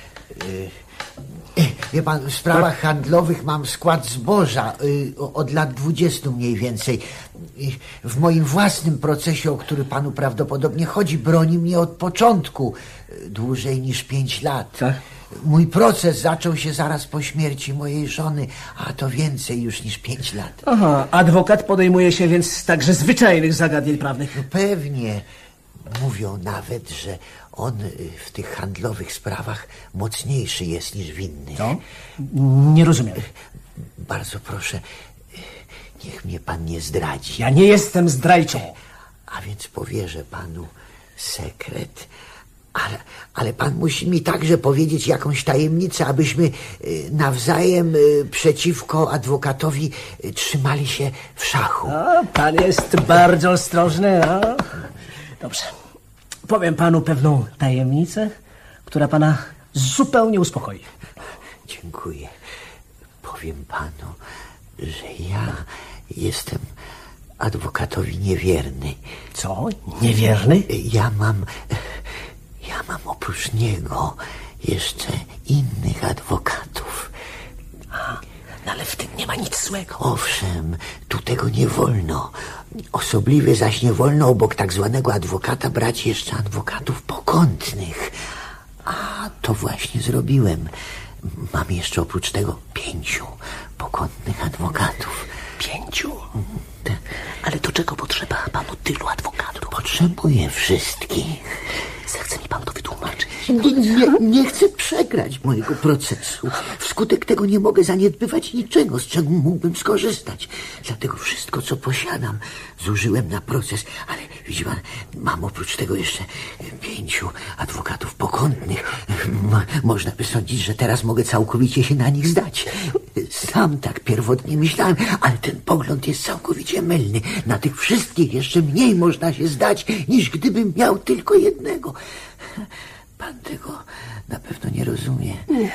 Wie pan, w sprawach tak? handlowych mam skład zboża od lat dwudziestu mniej więcej. W moim własnym procesie, o który panu prawdopodobnie chodzi, broni mnie od początku. Dłużej niż pięć lat. Tak? mój proces zaczął się zaraz po śmierci mojej żony, a to więcej już niż pięć lat. Aha, adwokat podejmuje się więc także zwyczajnych zagadnień prawnych. No pewnie. Mówią nawet, że on w tych handlowych sprawach mocniejszy jest niż w innych. Co? Nie rozumiem. Bardzo proszę, niech mnie pan nie zdradzi. Ja nie jestem zdrajcą. A więc powierzę panu sekret. Ale, ale pan musi mi także powiedzieć jakąś tajemnicę, abyśmy nawzajem przeciwko adwokatowi trzymali się w szachu. O, pan jest bardzo ostrożny. No. Dobrze. Powiem panu pewną tajemnicę, która pana zupełnie uspokoi. Dziękuję. Powiem panu, że ja jestem adwokatowi niewierny. Co? Niewierny? Ja mam... Ja mam oprócz niego jeszcze innych adwokatów. A, no ale w tym nie ma nic złego. Owszem, tu tego nie wolno. Osobliwie zaś nie wolno obok tak zwanego adwokata brać jeszcze adwokatów pokątnych. A to właśnie zrobiłem. Mam jeszcze oprócz tego pięciu pokątnych adwokatów. Pięciu? Ale do czego potrzeba panu tylu adwokatów? Potrzebuję wszystkich. Zechce mi pan to wytłumaczyć? Nie, nie, nie chcę przegrać mojego procesu. Wskutek tego nie mogę zaniedbywać niczego, z czego mógłbym skorzystać. Dlatego wszystko, co posiadam, zużyłem na proces. Ale widzi pan, mam oprócz tego jeszcze pięciu adwokatów pokątnych. Mo- można by sądzić, że teraz mogę całkowicie się na nich zdać. Sam tak pierwotnie myślałem, ale ten pogląd jest całkowicie mylny. Na tych wszystkich jeszcze mniej można się zdać, niż gdybym miał tylko jednego. Pan tego na pewno nie rozumie.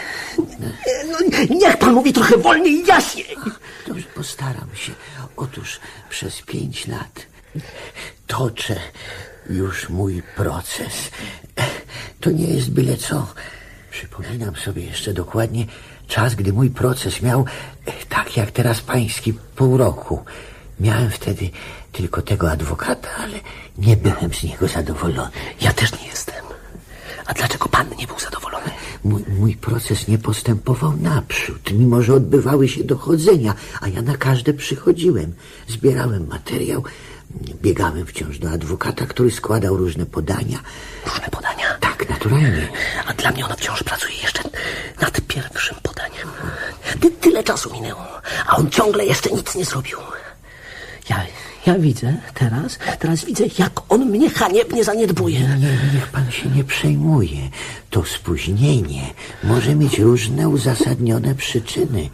No, niech pan mówi trochę wolniej i jaśniej. Dobrze, postaram się. Otóż przez pięć lat toczę już mój proces. To nie jest byle co. Przypominam sobie jeszcze dokładnie czas, gdy mój proces miał, tak jak teraz pański, pół roku. Miałem wtedy tylko tego adwokata, ale nie byłem z niego zadowolony. Ja też nie jestem. A dlaczego pan nie był zadowolony? Mój, mój proces nie postępował naprzód, mimo że odbywały się dochodzenia, a ja na każde przychodziłem. Zbierałem materiał, biegałem wciąż do adwokata, który składał różne podania. Różne podania? Tak, naturalnie. A dla mnie ona wciąż pracuje jeszcze nad pierwszym podaniem. Ty, tyle czasu minęło, a on ciągle jeszcze nic nie zrobił. Ja, ja widzę teraz, teraz widzę, jak on mnie haniebnie zaniedbuje. Nie, nie, niech pan się nie przejmuje. To spóźnienie może mieć różne uzasadnione przyczyny.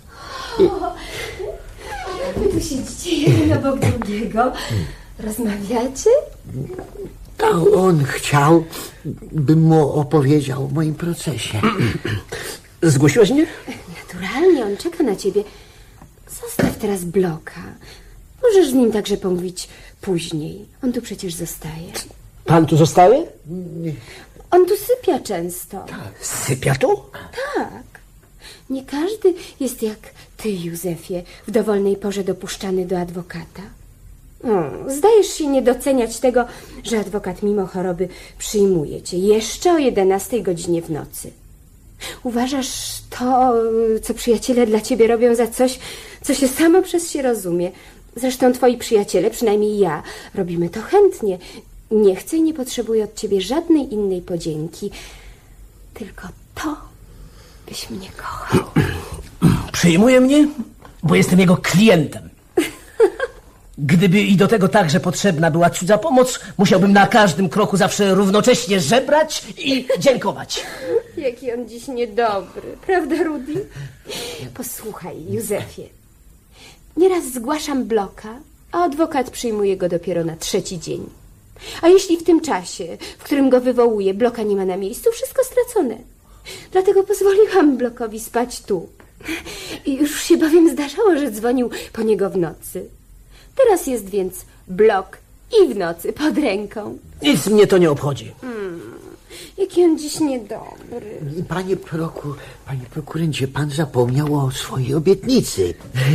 Wy tu siedzicie jeden obok drugiego. Rozmawiacie? A on chciał, bym mu opowiedział o moim procesie. Zgłosiłaś mnie? Naturalnie, on czeka na ciebie. Zostaw teraz Bloka. Możesz z nim także pomówić później. On tu przecież zostaje. Pan tu zostaje? On tu sypia często. Sypia tu? Tak. Nie każdy jest jak ty, Józefie, w dowolnej porze dopuszczany do adwokata. O, zdajesz się nie doceniać tego, że adwokat mimo choroby przyjmuje cię jeszcze o jedenastej godzinie w nocy. Uważasz to, co przyjaciele dla ciebie robią, za coś, co się samo przez się rozumie. Zresztą twoi przyjaciele, przynajmniej ja, robimy to chętnie. Nie chcę i nie potrzebuję od ciebie żadnej innej podzięki. Tylko to, byś mnie kochał. Przyjmuje mnie, bo jestem jego klientem. Gdyby i do tego także potrzebna była cudza pomoc, musiałbym na każdym kroku zawsze równocześnie żebrać i dziękować. Jaki on dziś niedobry, prawda, Rudy? Posłuchaj, Józefie. Nieraz zgłaszam Bloka, a adwokat przyjmuje go dopiero na trzeci dzień. A jeśli w tym czasie, w którym go wywołuje, Bloka nie ma na miejscu, wszystko stracone. Dlatego pozwoliłam Blokowi spać tu. I już się bowiem zdarzało, że dzwonił po niego w nocy. Teraz jest więc Blok i w nocy pod ręką. Nic mnie to nie obchodzi. Hmm, jaki on dziś niedobry. Panie proku, panie prokurencie, pan zapomniał o swojej obietnicy.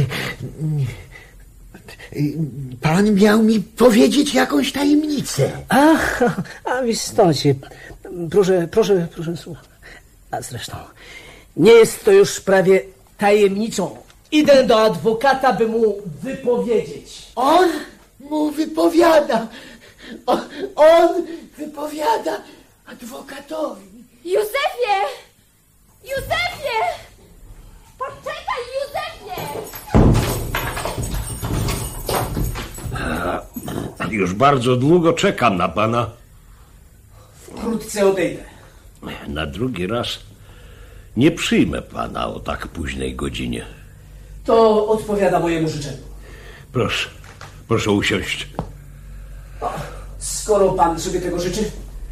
Pan miał mi powiedzieć jakąś tajemnicę. Ach, a w istocie. Proszę, proszę, proszę słuchać. A zresztą, nie jest to już prawie tajemnicą. Idę do adwokata, by mu wypowiedzieć. On mu wypowiada. On, on wypowiada adwokatowi. Józefie! Józefie! Poczekaj, Józefie! Już bardzo długo czekam na pana. Wkrótce odejdę. Na drugi raz nie przyjmę pana o tak późnej godzinie. To odpowiada mojemu życzeniu. Proszę, proszę usiąść. Skoro pan sobie tego życzy?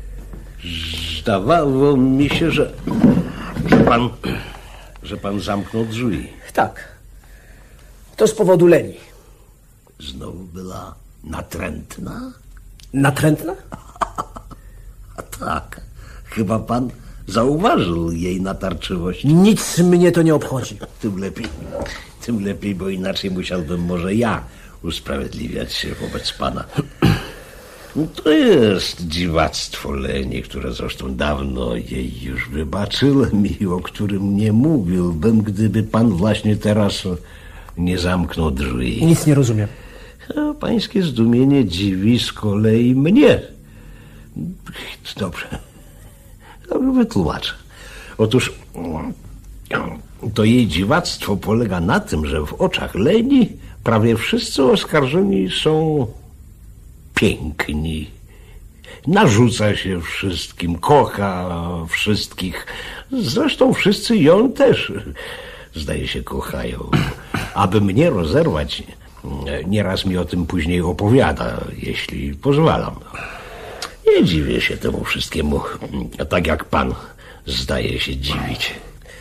Zdawało mi się, że, że pan, że pan zamknął drzwi. Tak. To z powodu Leni. Znowu była natrętna? Natrętna? A tak. Chyba pan zauważył jej natarczywość. Nic mnie to nie obchodzi. Tym lepiej. Tym lepiej, bo inaczej musiałbym może ja usprawiedliwiać się wobec pana. To jest dziwactwo Leni, które zresztą dawno jej już wybaczyłem i o którym nie mówiłbym, gdyby pan właśnie teraz nie zamknął drzwi. Nic nie rozumiem. A pańskie zdumienie dziwi z kolei mnie. Dobrze. Dobrze wytłumaczę. Otóż to jej dziwactwo polega na tym, że w oczach Leni prawie wszyscy oskarżeni są piękni. Narzuca się wszystkim, kocha wszystkich. Zresztą wszyscy ją też, zdaje się, kochają. Aby mnie rozerwać, nieraz mi o tym później opowiada, jeśli pozwalam. Nie dziwię się temu wszystkiemu, tak jak pan zdaje się dziwić.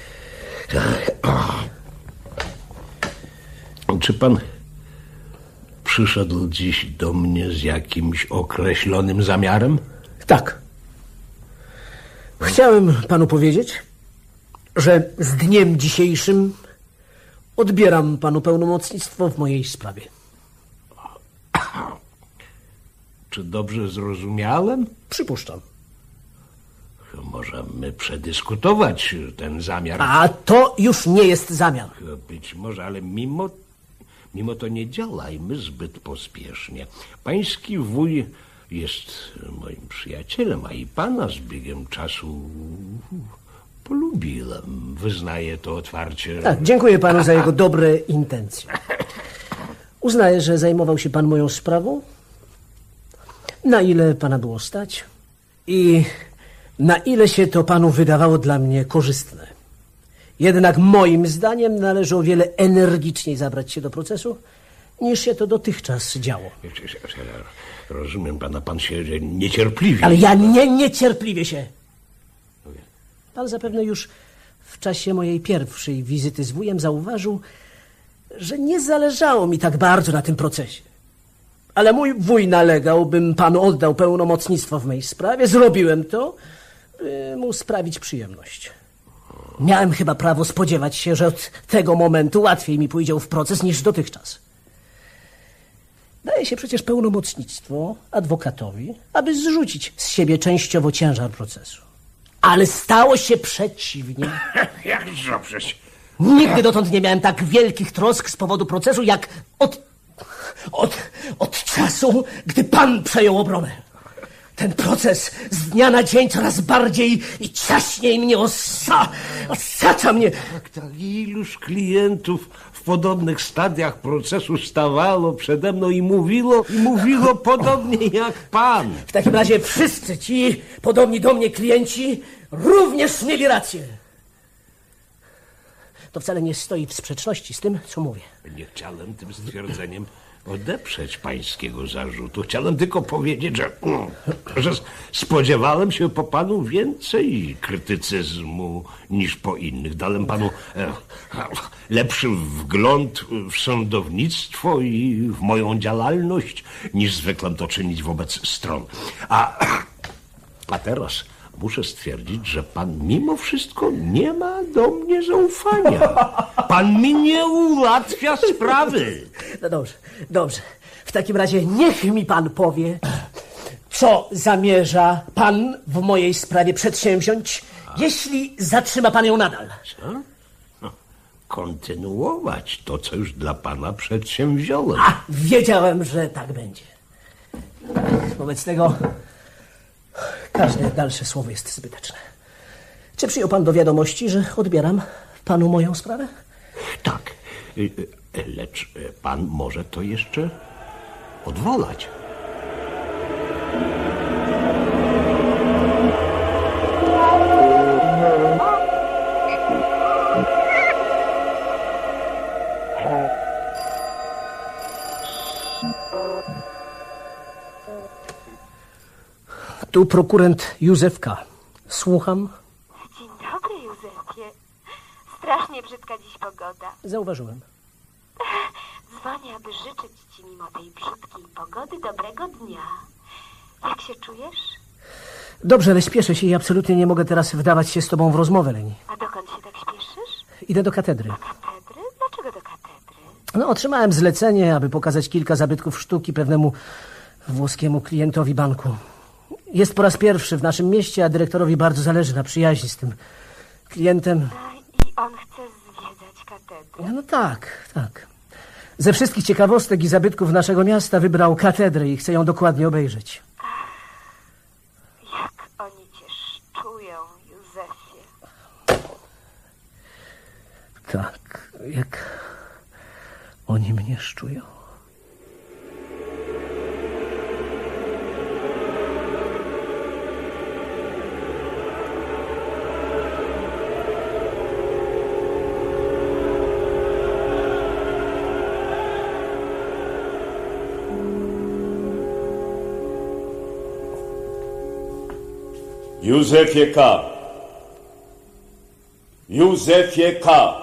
Czy pan przyszedł dziś do mnie z jakimś określonym zamiarem? Tak. Chciałem panu powiedzieć, że z dniem dzisiejszym odbieram panu pełnomocnictwo w mojej sprawie. Czy dobrze zrozumiałem? Przypuszczam. Możemy przedyskutować ten zamiar. A to już nie jest zamiar. Być może, ale mimo, mimo to nie działajmy zbyt pospiesznie. Pański wuj jest moim przyjacielem, a i pana z biegiem czasu polubiłem. Wyznaję to otwarcie. Tak, dziękuję panu za jego dobre intencje. Uznaję, że zajmował się pan moją sprawą. Na ile pana było stać i na ile się to panu wydawało dla mnie korzystne. Jednak moim zdaniem należy o wiele energiczniej zabrać się do procesu, niż się to dotychczas działo. Rozumiem pana, pan się niecierpliwi. Ale ja nie niecierpliwię się. Pan zapewne już w czasie mojej pierwszej wizyty z wujem zauważył, że nie zależało mi tak bardzo na tym procesie. Ale mój wuj nalegał, bym panu oddał pełnomocnictwo w mej sprawie. Zrobiłem to, by mu sprawić przyjemność. Miałem chyba prawo spodziewać się, że od tego momentu łatwiej mi pójdzie w proces niż dotychczas. Daje się przecież pełnomocnictwo adwokatowi, aby zrzucić z siebie częściowo ciężar procesu. Ale stało się przeciwnie. Jak dobrze. Nigdy dotąd nie miałem tak wielkich trosk z powodu procesu, jak od... Od, od czasu, gdy pan przejął obronę. Ten proces z dnia na dzień coraz bardziej i ciaśniej mnie osa, osacza mnie. Tak, tak, iluż klientów w podobnych stadiach procesu stawało przede mną i mówiło, i mówiło podobnie jak pan. W takim razie wszyscy ci podobni do mnie klienci również mieli rację. To wcale nie stoi w sprzeczności z tym, co mówię. Nie chciałem tym stwierdzeniem odeprzeć pańskiego zarzutu. Chciałem tylko powiedzieć, że, że spodziewałem się po panu więcej krytycyzmu niż po innych. Dałem panu e, lepszy wgląd w sądownictwo i w moją działalność, niż zwykłem to czynić wobec stron. A, a teraz muszę stwierdzić, że pan mimo wszystko nie ma do mnie zaufania. Pan mi nie ułatwia sprawy. No dobrze, dobrze. W takim razie niech mi pan powie, co zamierza pan w mojej sprawie przedsięwziąć Jeśli zatrzyma pan ją nadal. Co? No, kontynuować to, co już dla pana przedsięwziąłem. A, wiedziałem, że tak będzie. Wobec tego każde dalsze słowo jest zbyteczne. Czy przyjął pan do wiadomości, że odbieram panu moją sprawę? Tak, lecz pan może to jeszcze odwołać. Tu prokurent Józef K. Słucham. Dzień dobry, Józefie. Strasznie brzydka dziś pogoda. Zauważyłem. Dzwonię, aby życzyć ci mimo tej brzydkiej pogody dobrego dnia. Jak się czujesz? Dobrze, ale śpieszę się i absolutnie nie mogę teraz wdawać się z tobą w rozmowę, Leni. A dokąd się tak śpieszysz? Idę do katedry. Do katedry? Dlaczego do katedry? No, otrzymałem zlecenie, aby pokazać kilka zabytków sztuki pewnemu włoskiemu klientowi banku. Jest po raz pierwszy w naszym mieście, a dyrektorowi bardzo zależy na przyjaźni z tym klientem. I on chce zwiedzać katedrę? No tak, tak. Ze wszystkich ciekawostek i zabytków naszego miasta wybrał katedrę i chce ją dokładnie obejrzeć. Jak oni cię szczują, Józefie. Tak, jak oni mnie szczują. Józefie K. Józefie K.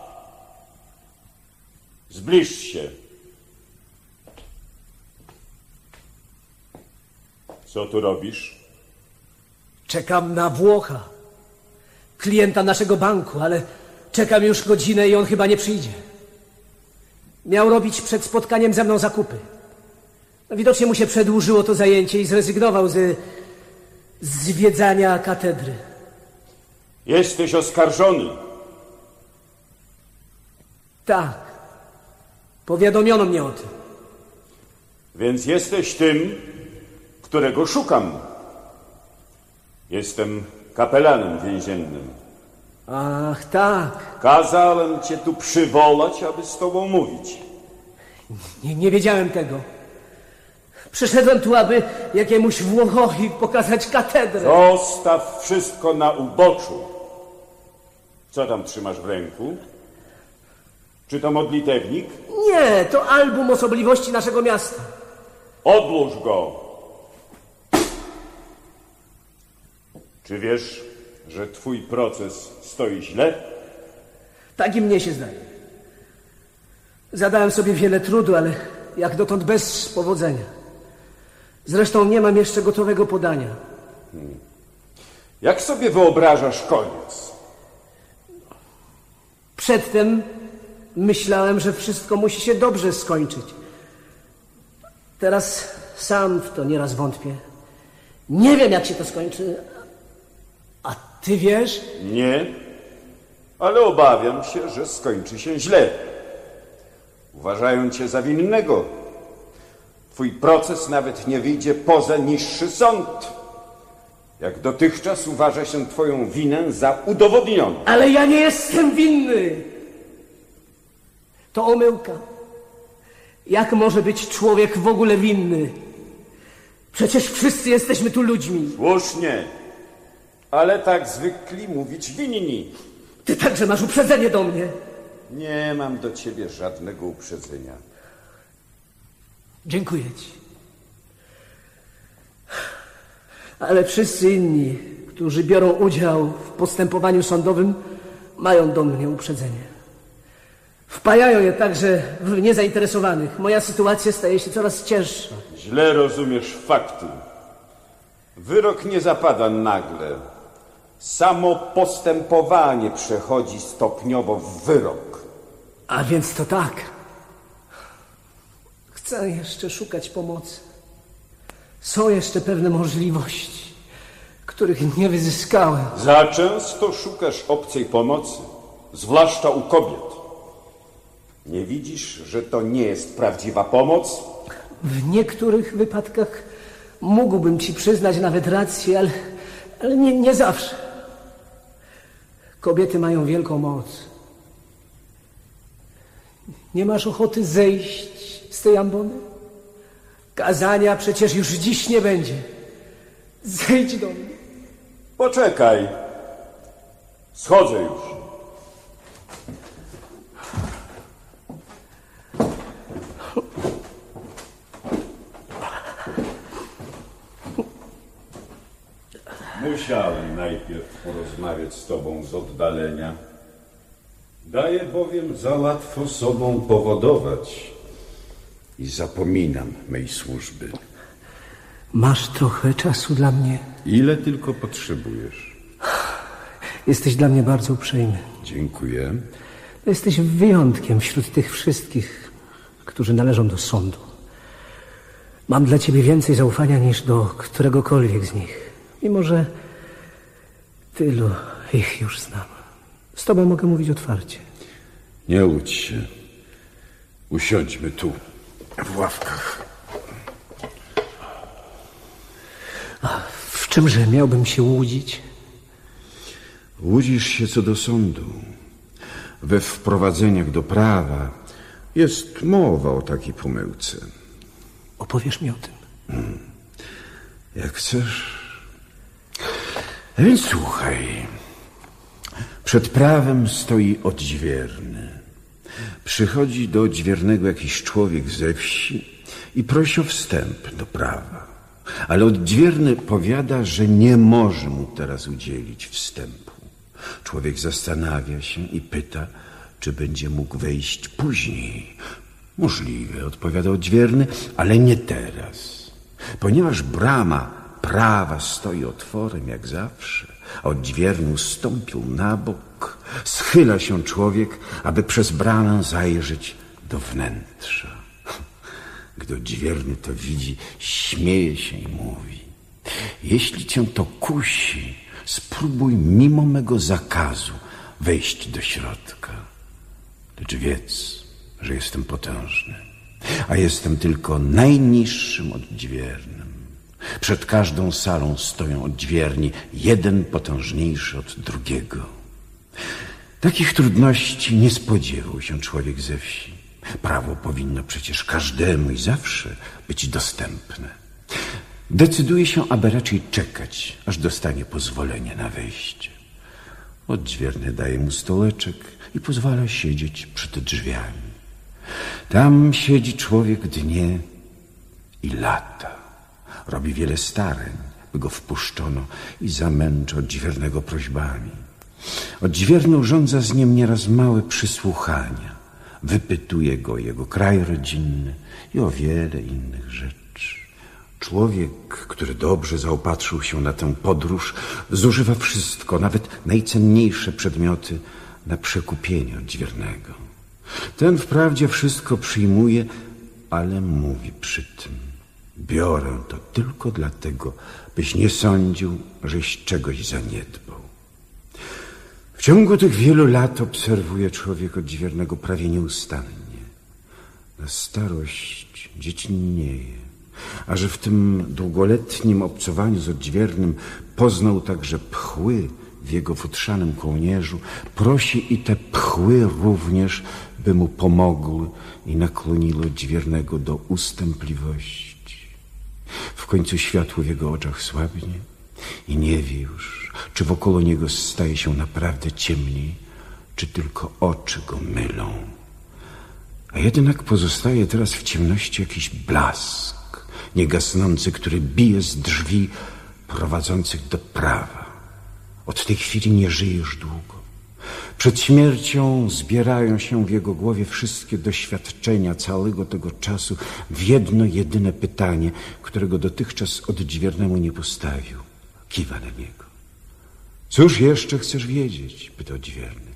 Zbliż się. Co tu robisz? Czekam na Włocha, klienta naszego banku, ale czekam już godzinę i on chyba nie przyjdzie. Miał robić przed spotkaniem ze mną zakupy. Widocznie mu się przedłużyło to zajęcie i zrezygnował z zwiedzania katedry. Jesteś oskarżony. Tak. Powiadomiono mnie o tym. Więc jesteś tym, którego szukam. Jestem kapelanem więziennym. Ach, tak. Kazałem cię tu przywołać, aby z tobą mówić. Nie, nie wiedziałem tego. Przyszedłem tu, aby jakiemuś Włochowi pokazać katedrę. Zostaw wszystko na uboczu. Co tam trzymasz w ręku? Czy to modlitewnik? Nie, to album osobliwości naszego miasta. Odłóż go. Czy wiesz, że twój proces stoi źle? Tak i mnie się zdaje. Zadałem sobie wiele trudu, ale jak dotąd bez powodzenia. Zresztą nie mam jeszcze gotowego podania. Hmm. Jak sobie wyobrażasz koniec? Przedtem myślałem, że wszystko musi się dobrze skończyć. Teraz sam w to nieraz wątpię. Nie wiem, jak się to skończy. A ty wiesz? Nie, ale obawiam się, że skończy się źle. Uważają cię za winnego. Twój proces nawet nie wyjdzie poza niższy sąd. Jak dotychczas uważa się twoją winę za udowodnioną. Ale ja nie jestem winny. To omyłka. Jak może być człowiek w ogóle winny? Przecież wszyscy jesteśmy tu ludźmi. Słusznie, ale tak zwykli mówić winni. Ty także masz uprzedzenie do mnie. Nie mam do ciebie żadnego uprzedzenia. Dziękuję ci. Ale wszyscy inni, którzy biorą udział w postępowaniu sądowym, mają do mnie uprzedzenie. Wpajają je także w niezainteresowanych. Moja sytuacja staje się coraz cięższa. Źle rozumiesz fakty. Wyrok nie zapada nagle. Samo postępowanie przechodzi stopniowo w wyrok. A więc to tak. Chcę jeszcze szukać pomocy. Są jeszcze pewne możliwości, których nie wyzyskałem. Za często szukasz obcej pomocy, zwłaszcza u kobiet. Nie widzisz, że to nie jest prawdziwa pomoc? W niektórych wypadkach mógłbym ci przyznać nawet rację, ale, ale nie, nie zawsze. Kobiety mają wielką moc. Nie masz ochoty zejść z tej ambony? Kazania przecież już dziś nie będzie. Zejdź do mnie. Poczekaj. Schodzę już. Musiałem najpierw porozmawiać z tobą z oddalenia. Daję bowiem za łatwo sobą powodować i zapominam mej służby. Masz trochę czasu dla mnie? Ile tylko potrzebujesz. Jesteś dla mnie bardzo uprzejmy. Dziękuję. Jesteś wyjątkiem wśród tych wszystkich, którzy należą do sądu. Mam dla ciebie więcej zaufania niż do któregokolwiek z nich. Mimo że tylu ich już znam. Z tobą mogę mówić otwarcie. Nie łudź się. Usiądźmy tu, w ławkach. A w czymże miałbym się łudzić? Łudzisz się co do sądu. We wprowadzeniach do prawa jest mowa o takiej pomyłce. Opowiesz mi o tym. Hmm. Jak chcesz. A więc słuchaj. Przed prawem stoi odźwierny. Przychodzi do odźwiernego jakiś człowiek ze wsi i prosi o wstęp do prawa. Ale odźwierny powiada, że nie może mu teraz udzielić wstępu. Człowiek zastanawia się i pyta, czy będzie mógł wejść później. Możliwe, odpowiada odźwierny, ale nie teraz. Ponieważ brama prawa stoi otworem jak zawsze, a odźwierny ustąpił na bok, schyla się człowiek, aby przez bramę zajrzeć do wnętrza. Gdy odźwierny to widzi, śmieje się i mówi: jeśli cię to kusi, spróbuj mimo mego zakazu wejść do środka. Lecz wiedz, że jestem potężny, a jestem tylko najniższym odźwiernym. Przed każdą salą stoją odźwierni, jeden potężniejszy od drugiego. Takich trudności nie spodziewał się człowiek ze wsi. Prawo powinno przecież każdemu i zawsze być dostępne. Decyduje się, aby raczej czekać, aż dostanie pozwolenie na wejście. Odźwierny daje mu stołeczek i pozwala siedzieć przed drzwiami. Tam siedzi człowiek dnie i lata. Robi wiele starań, by go wpuszczono i zamęcza odźwiernego prośbami. Odźwierny urządza z nim nieraz małe przysłuchania. Wypytuje go o jego kraj rodzinny i o wiele innych rzeczy. Człowiek, który dobrze zaopatrzył się na tę podróż, zużywa wszystko, nawet najcenniejsze przedmioty, na przekupienie odźwiernego. Ten wprawdzie wszystko przyjmuje, ale mówi przy tym: biorę to tylko dlatego, byś nie sądził, żeś czegoś zaniedbał. W ciągu tych wielu lat obserwuje człowiek odźwiernego prawie nieustannie. Na starość dziecinnieje, a że w tym długoletnim obcowaniu z odźwiernym poznał także pchły w jego futrzanym kołnierzu, prosi i te pchły również, by mu pomogły i nakłoniły odźwiernego do ustępliwości. W końcu światło w jego oczach słabnie i nie wie już, czy wokoło niego staje się naprawdę ciemniej, czy tylko oczy go mylą. A jednak pozostaje teraz w ciemności jakiś blask niegasnący, który bije z drzwi prowadzących do prawa. Od tej chwili nie żyje już długo. Przed śmiercią zbierają się w jego głowie wszystkie doświadczenia całego tego czasu w jedno jedyne pytanie, którego dotychczas odźwiernemu nie postawił. Kiwa na niego. Cóż jeszcze chcesz wiedzieć? Pyta odźwierny.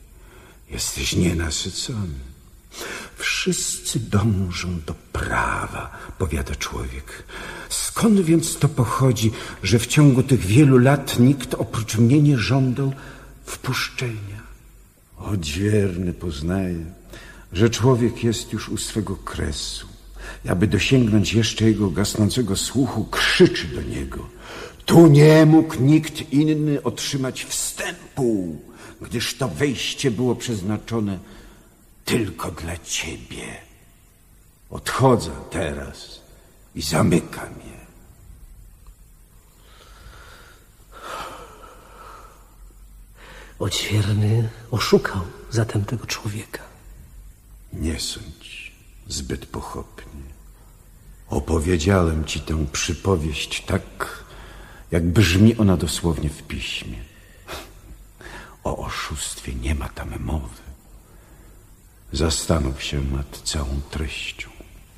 Jesteś nienasycony. Wszyscy dążą do prawa, powiada człowiek. Skąd więc to pochodzi, że w ciągu tych wielu lat nikt oprócz mnie nie żądał wpuszczenia? Odźwierny poznaje, że człowiek jest już u swego kresu. Aby dosięgnąć jeszcze jego gasnącego słuchu, krzyczy do niego. Tu nie mógł nikt inny otrzymać wstępu, gdyż to wejście było przeznaczone tylko dla ciebie. Odchodzę teraz i zamykam je. Odźwierny oszukał zatem tego człowieka. Nie sądź zbyt pochopnie. Opowiedziałem ci tę przypowieść tak, jak brzmi ona dosłownie w piśmie. O oszustwie nie ma tam mowy. Zastanów się nad całą treścią.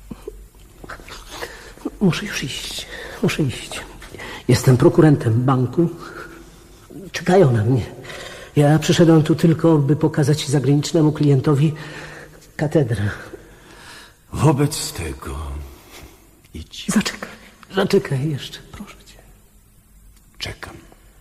Muszę już iść. Muszę iść. Jestem prokurentem banku. Czekają na mnie. Ja przyszedłem tu tylko, by pokazać zagranicznemu klientowi katedrę. Wobec tego idź. Zaczekaj. Zaczekaj jeszcze, proszę cię. Czekam.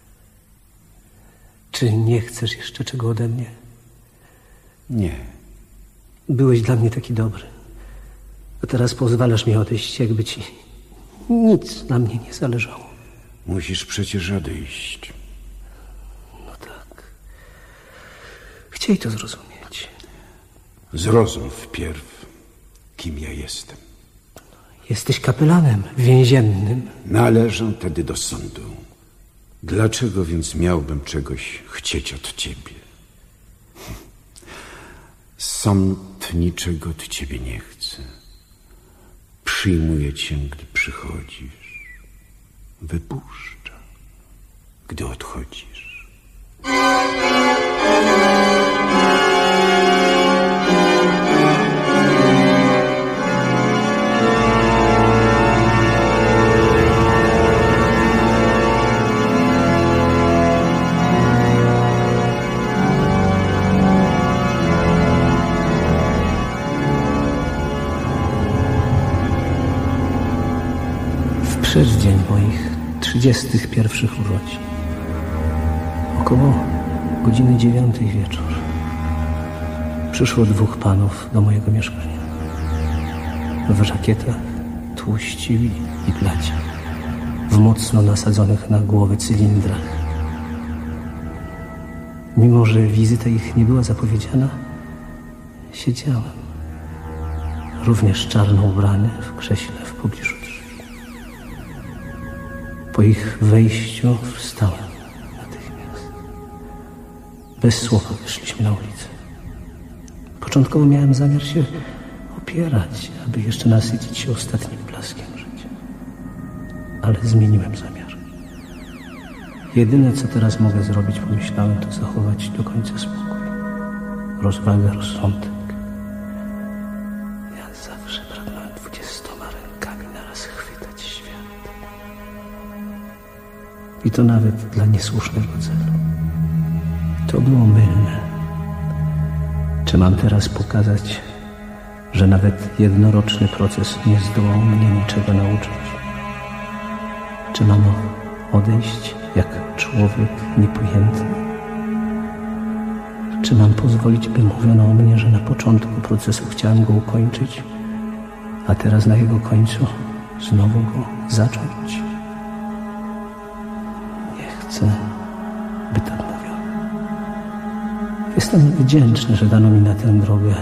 Czy nie chcesz jeszcze czego ode mnie? Nie. Byłeś dla mnie taki dobry. A teraz pozwalasz mi odejść, jakby ci nic na mnie nie zależało. Musisz przecież odejść. No tak. Chciej to zrozumieć. Zrozum wpierw, kim ja jestem. Jesteś kapelanem więziennym. Należę tedy do sądu. Dlaczego więc miałbym czegoś chcieć od ciebie? Sąd niczego od ciebie nie chce. Przyjmuje cię, gdy przychodzisz. Wypuszcza, gdy odchodzisz. Przeddzień moich trzydziestych pierwszych urodzin. Około godziny dziewiątej wieczór. Przyszło dwóch panów do mojego mieszkania. W żakietach, tłuściwi i blaci. W mocno nasadzonych na głowę cylindrach. Mimo że wizyta ich nie była zapowiedziana, siedziałem. Również czarno ubrany w krześle w pobliżu drzwi. Po ich wejściu wstałem natychmiast. Bez słowa wyszliśmy na ulicę. Początkowo miałem zamiar się opierać, aby jeszcze nasycić się ostatnim blaskiem życia. Ale zmieniłem zamiar. Jedyne, co teraz mogę zrobić, pomyślałem, to zachować do końca spokój. Rozwagę, rozsądek. Ja zawsze pragnąłem dwudziestoma rękami naraz chwytać świat. I to nawet dla niesłusznego celu. To było mylne. Czy mam teraz pokazać, że nawet jednoroczny proces nie zdołał mnie niczego nauczyć? Czy mam odejść jak człowiek niepojętny? Czy mam pozwolić, by mówiono o mnie, że na początku procesu chciałem go ukończyć, a teraz na jego końcu znowu go zacząć? Chcę, by tak mówiono. Jestem wdzięczny, że dano mi na tę drogę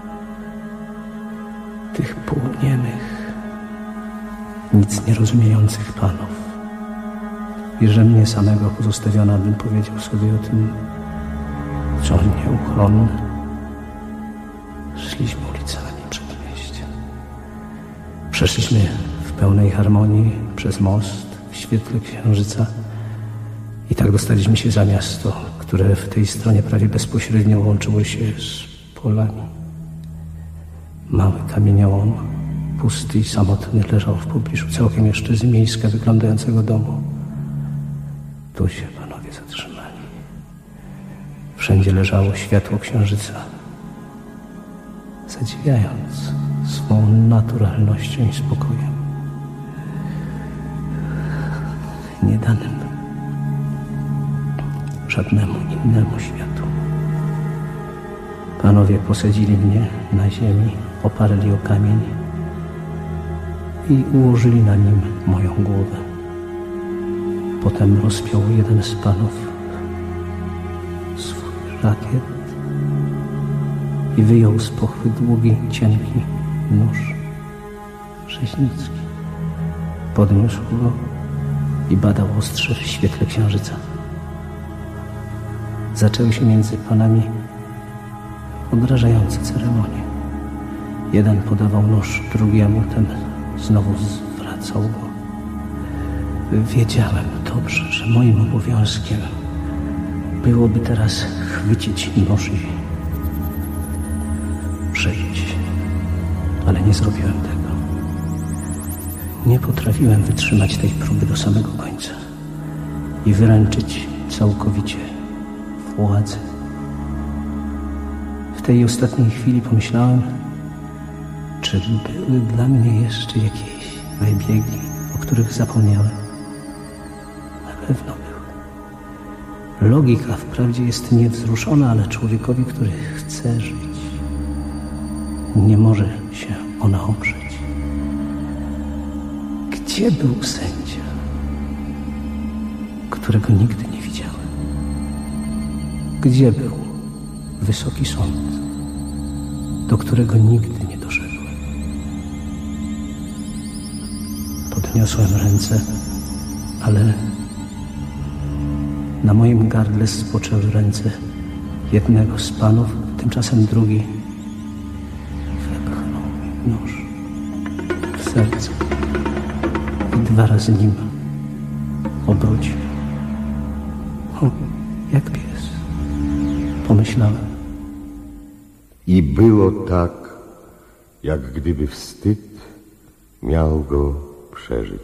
tych półniemych, nic nie rozumiejących panów i że mnie samego pozostawiono, abym powiedział sobie o tym, co nieuchronne. Szliśmy ulicami przedmieścia. Przeszliśmy w pełnej harmonii przez most w świetle księżyca. I tak dostaliśmy się za miasto, które w tej stronie prawie bezpośrednio łączyło się z polami. Mały kamieniołom, pusty i samotny, leżał w pobliżu całkiem jeszcze z miejska wyglądającego domu. Tu się panowie zatrzymali. Wszędzie leżało światło księżyca, zadziwiając swą naturalnością i spokojem. niedanym żadnemu innemu światu. Panowie posadzili mnie na ziemi, oparli o kamień i ułożyli na nim moją głowę. Potem rozpiął jeden z panów swój rakiet i wyjął z pochwy długi, cienki nóż rzeźnicki. Podniósł go i badał ostrze w świetle księżyca. Zaczęły się między panami odrażające ceremonie. Jeden podawał nóż drugiemu, ten znowu zwracał go. Wiedziałem dobrze, że moim obowiązkiem byłoby teraz chwycić nóż i przejść, ale nie zrobiłem tego. Nie potrafiłem wytrzymać tej próby do samego końca i wyręczyć całkowicie władzy. W tej ostatniej chwili pomyślałem, czy były dla mnie jeszcze jakieś wybiegi, o których zapomniałem. Na pewno były. Logika wprawdzie jest niewzruszona, ale człowiekowi, który chce żyć, nie może się ona oprzeć. Gdzie był sędzia, którego nigdy nie widziałem? Gdzie był wysoki sąd, do którego nigdy nie doszedłem? Podniosłem ręce, ale na moim gardle spoczęły ręce jednego z panów, tymczasem drugi wepchnął mi nóż w serce i dwa razy nim obrócił. O, jak pies, pomyślałem. I było tak, jak gdyby wstyd miał go przeżyć.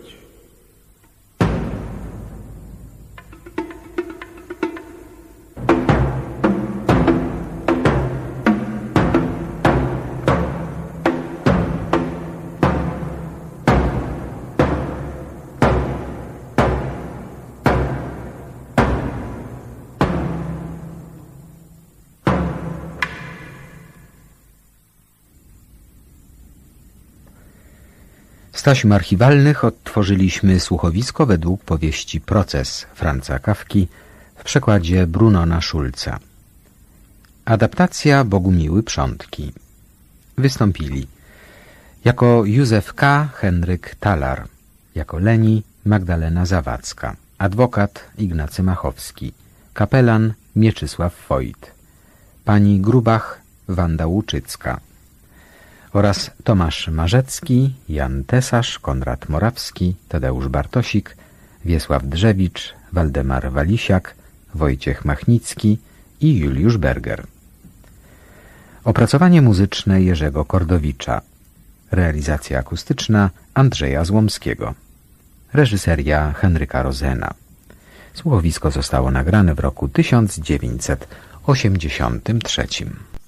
Z taśm archiwalnych odtworzyliśmy słuchowisko według powieści Proces Franza Kafki w przekładzie Brunona Schulza. Adaptacja Bogumiły Przątki. Wystąpili jako Józef K. Henryk Talar, jako Leni Magdalena Zawadzka, adwokat Ignacy Machowski, kapelan Mieczysław Wojt, pani Grubach Wanda Łuczycka oraz Tomasz Marzecki, Jan Tesarz, Konrad Morawski, Tadeusz Bartosik, Wiesław Drzewicz, Waldemar Walisiak, Wojciech Machnicki i Juliusz Berger. Opracowanie muzyczne Jerzego Kordowicza. Realizacja akustyczna Andrzeja Złomskiego. Reżyseria Henryka Rozena. Słuchowisko zostało nagrane w roku tysiąc dziewięćset osiemdziesiątym trzecim.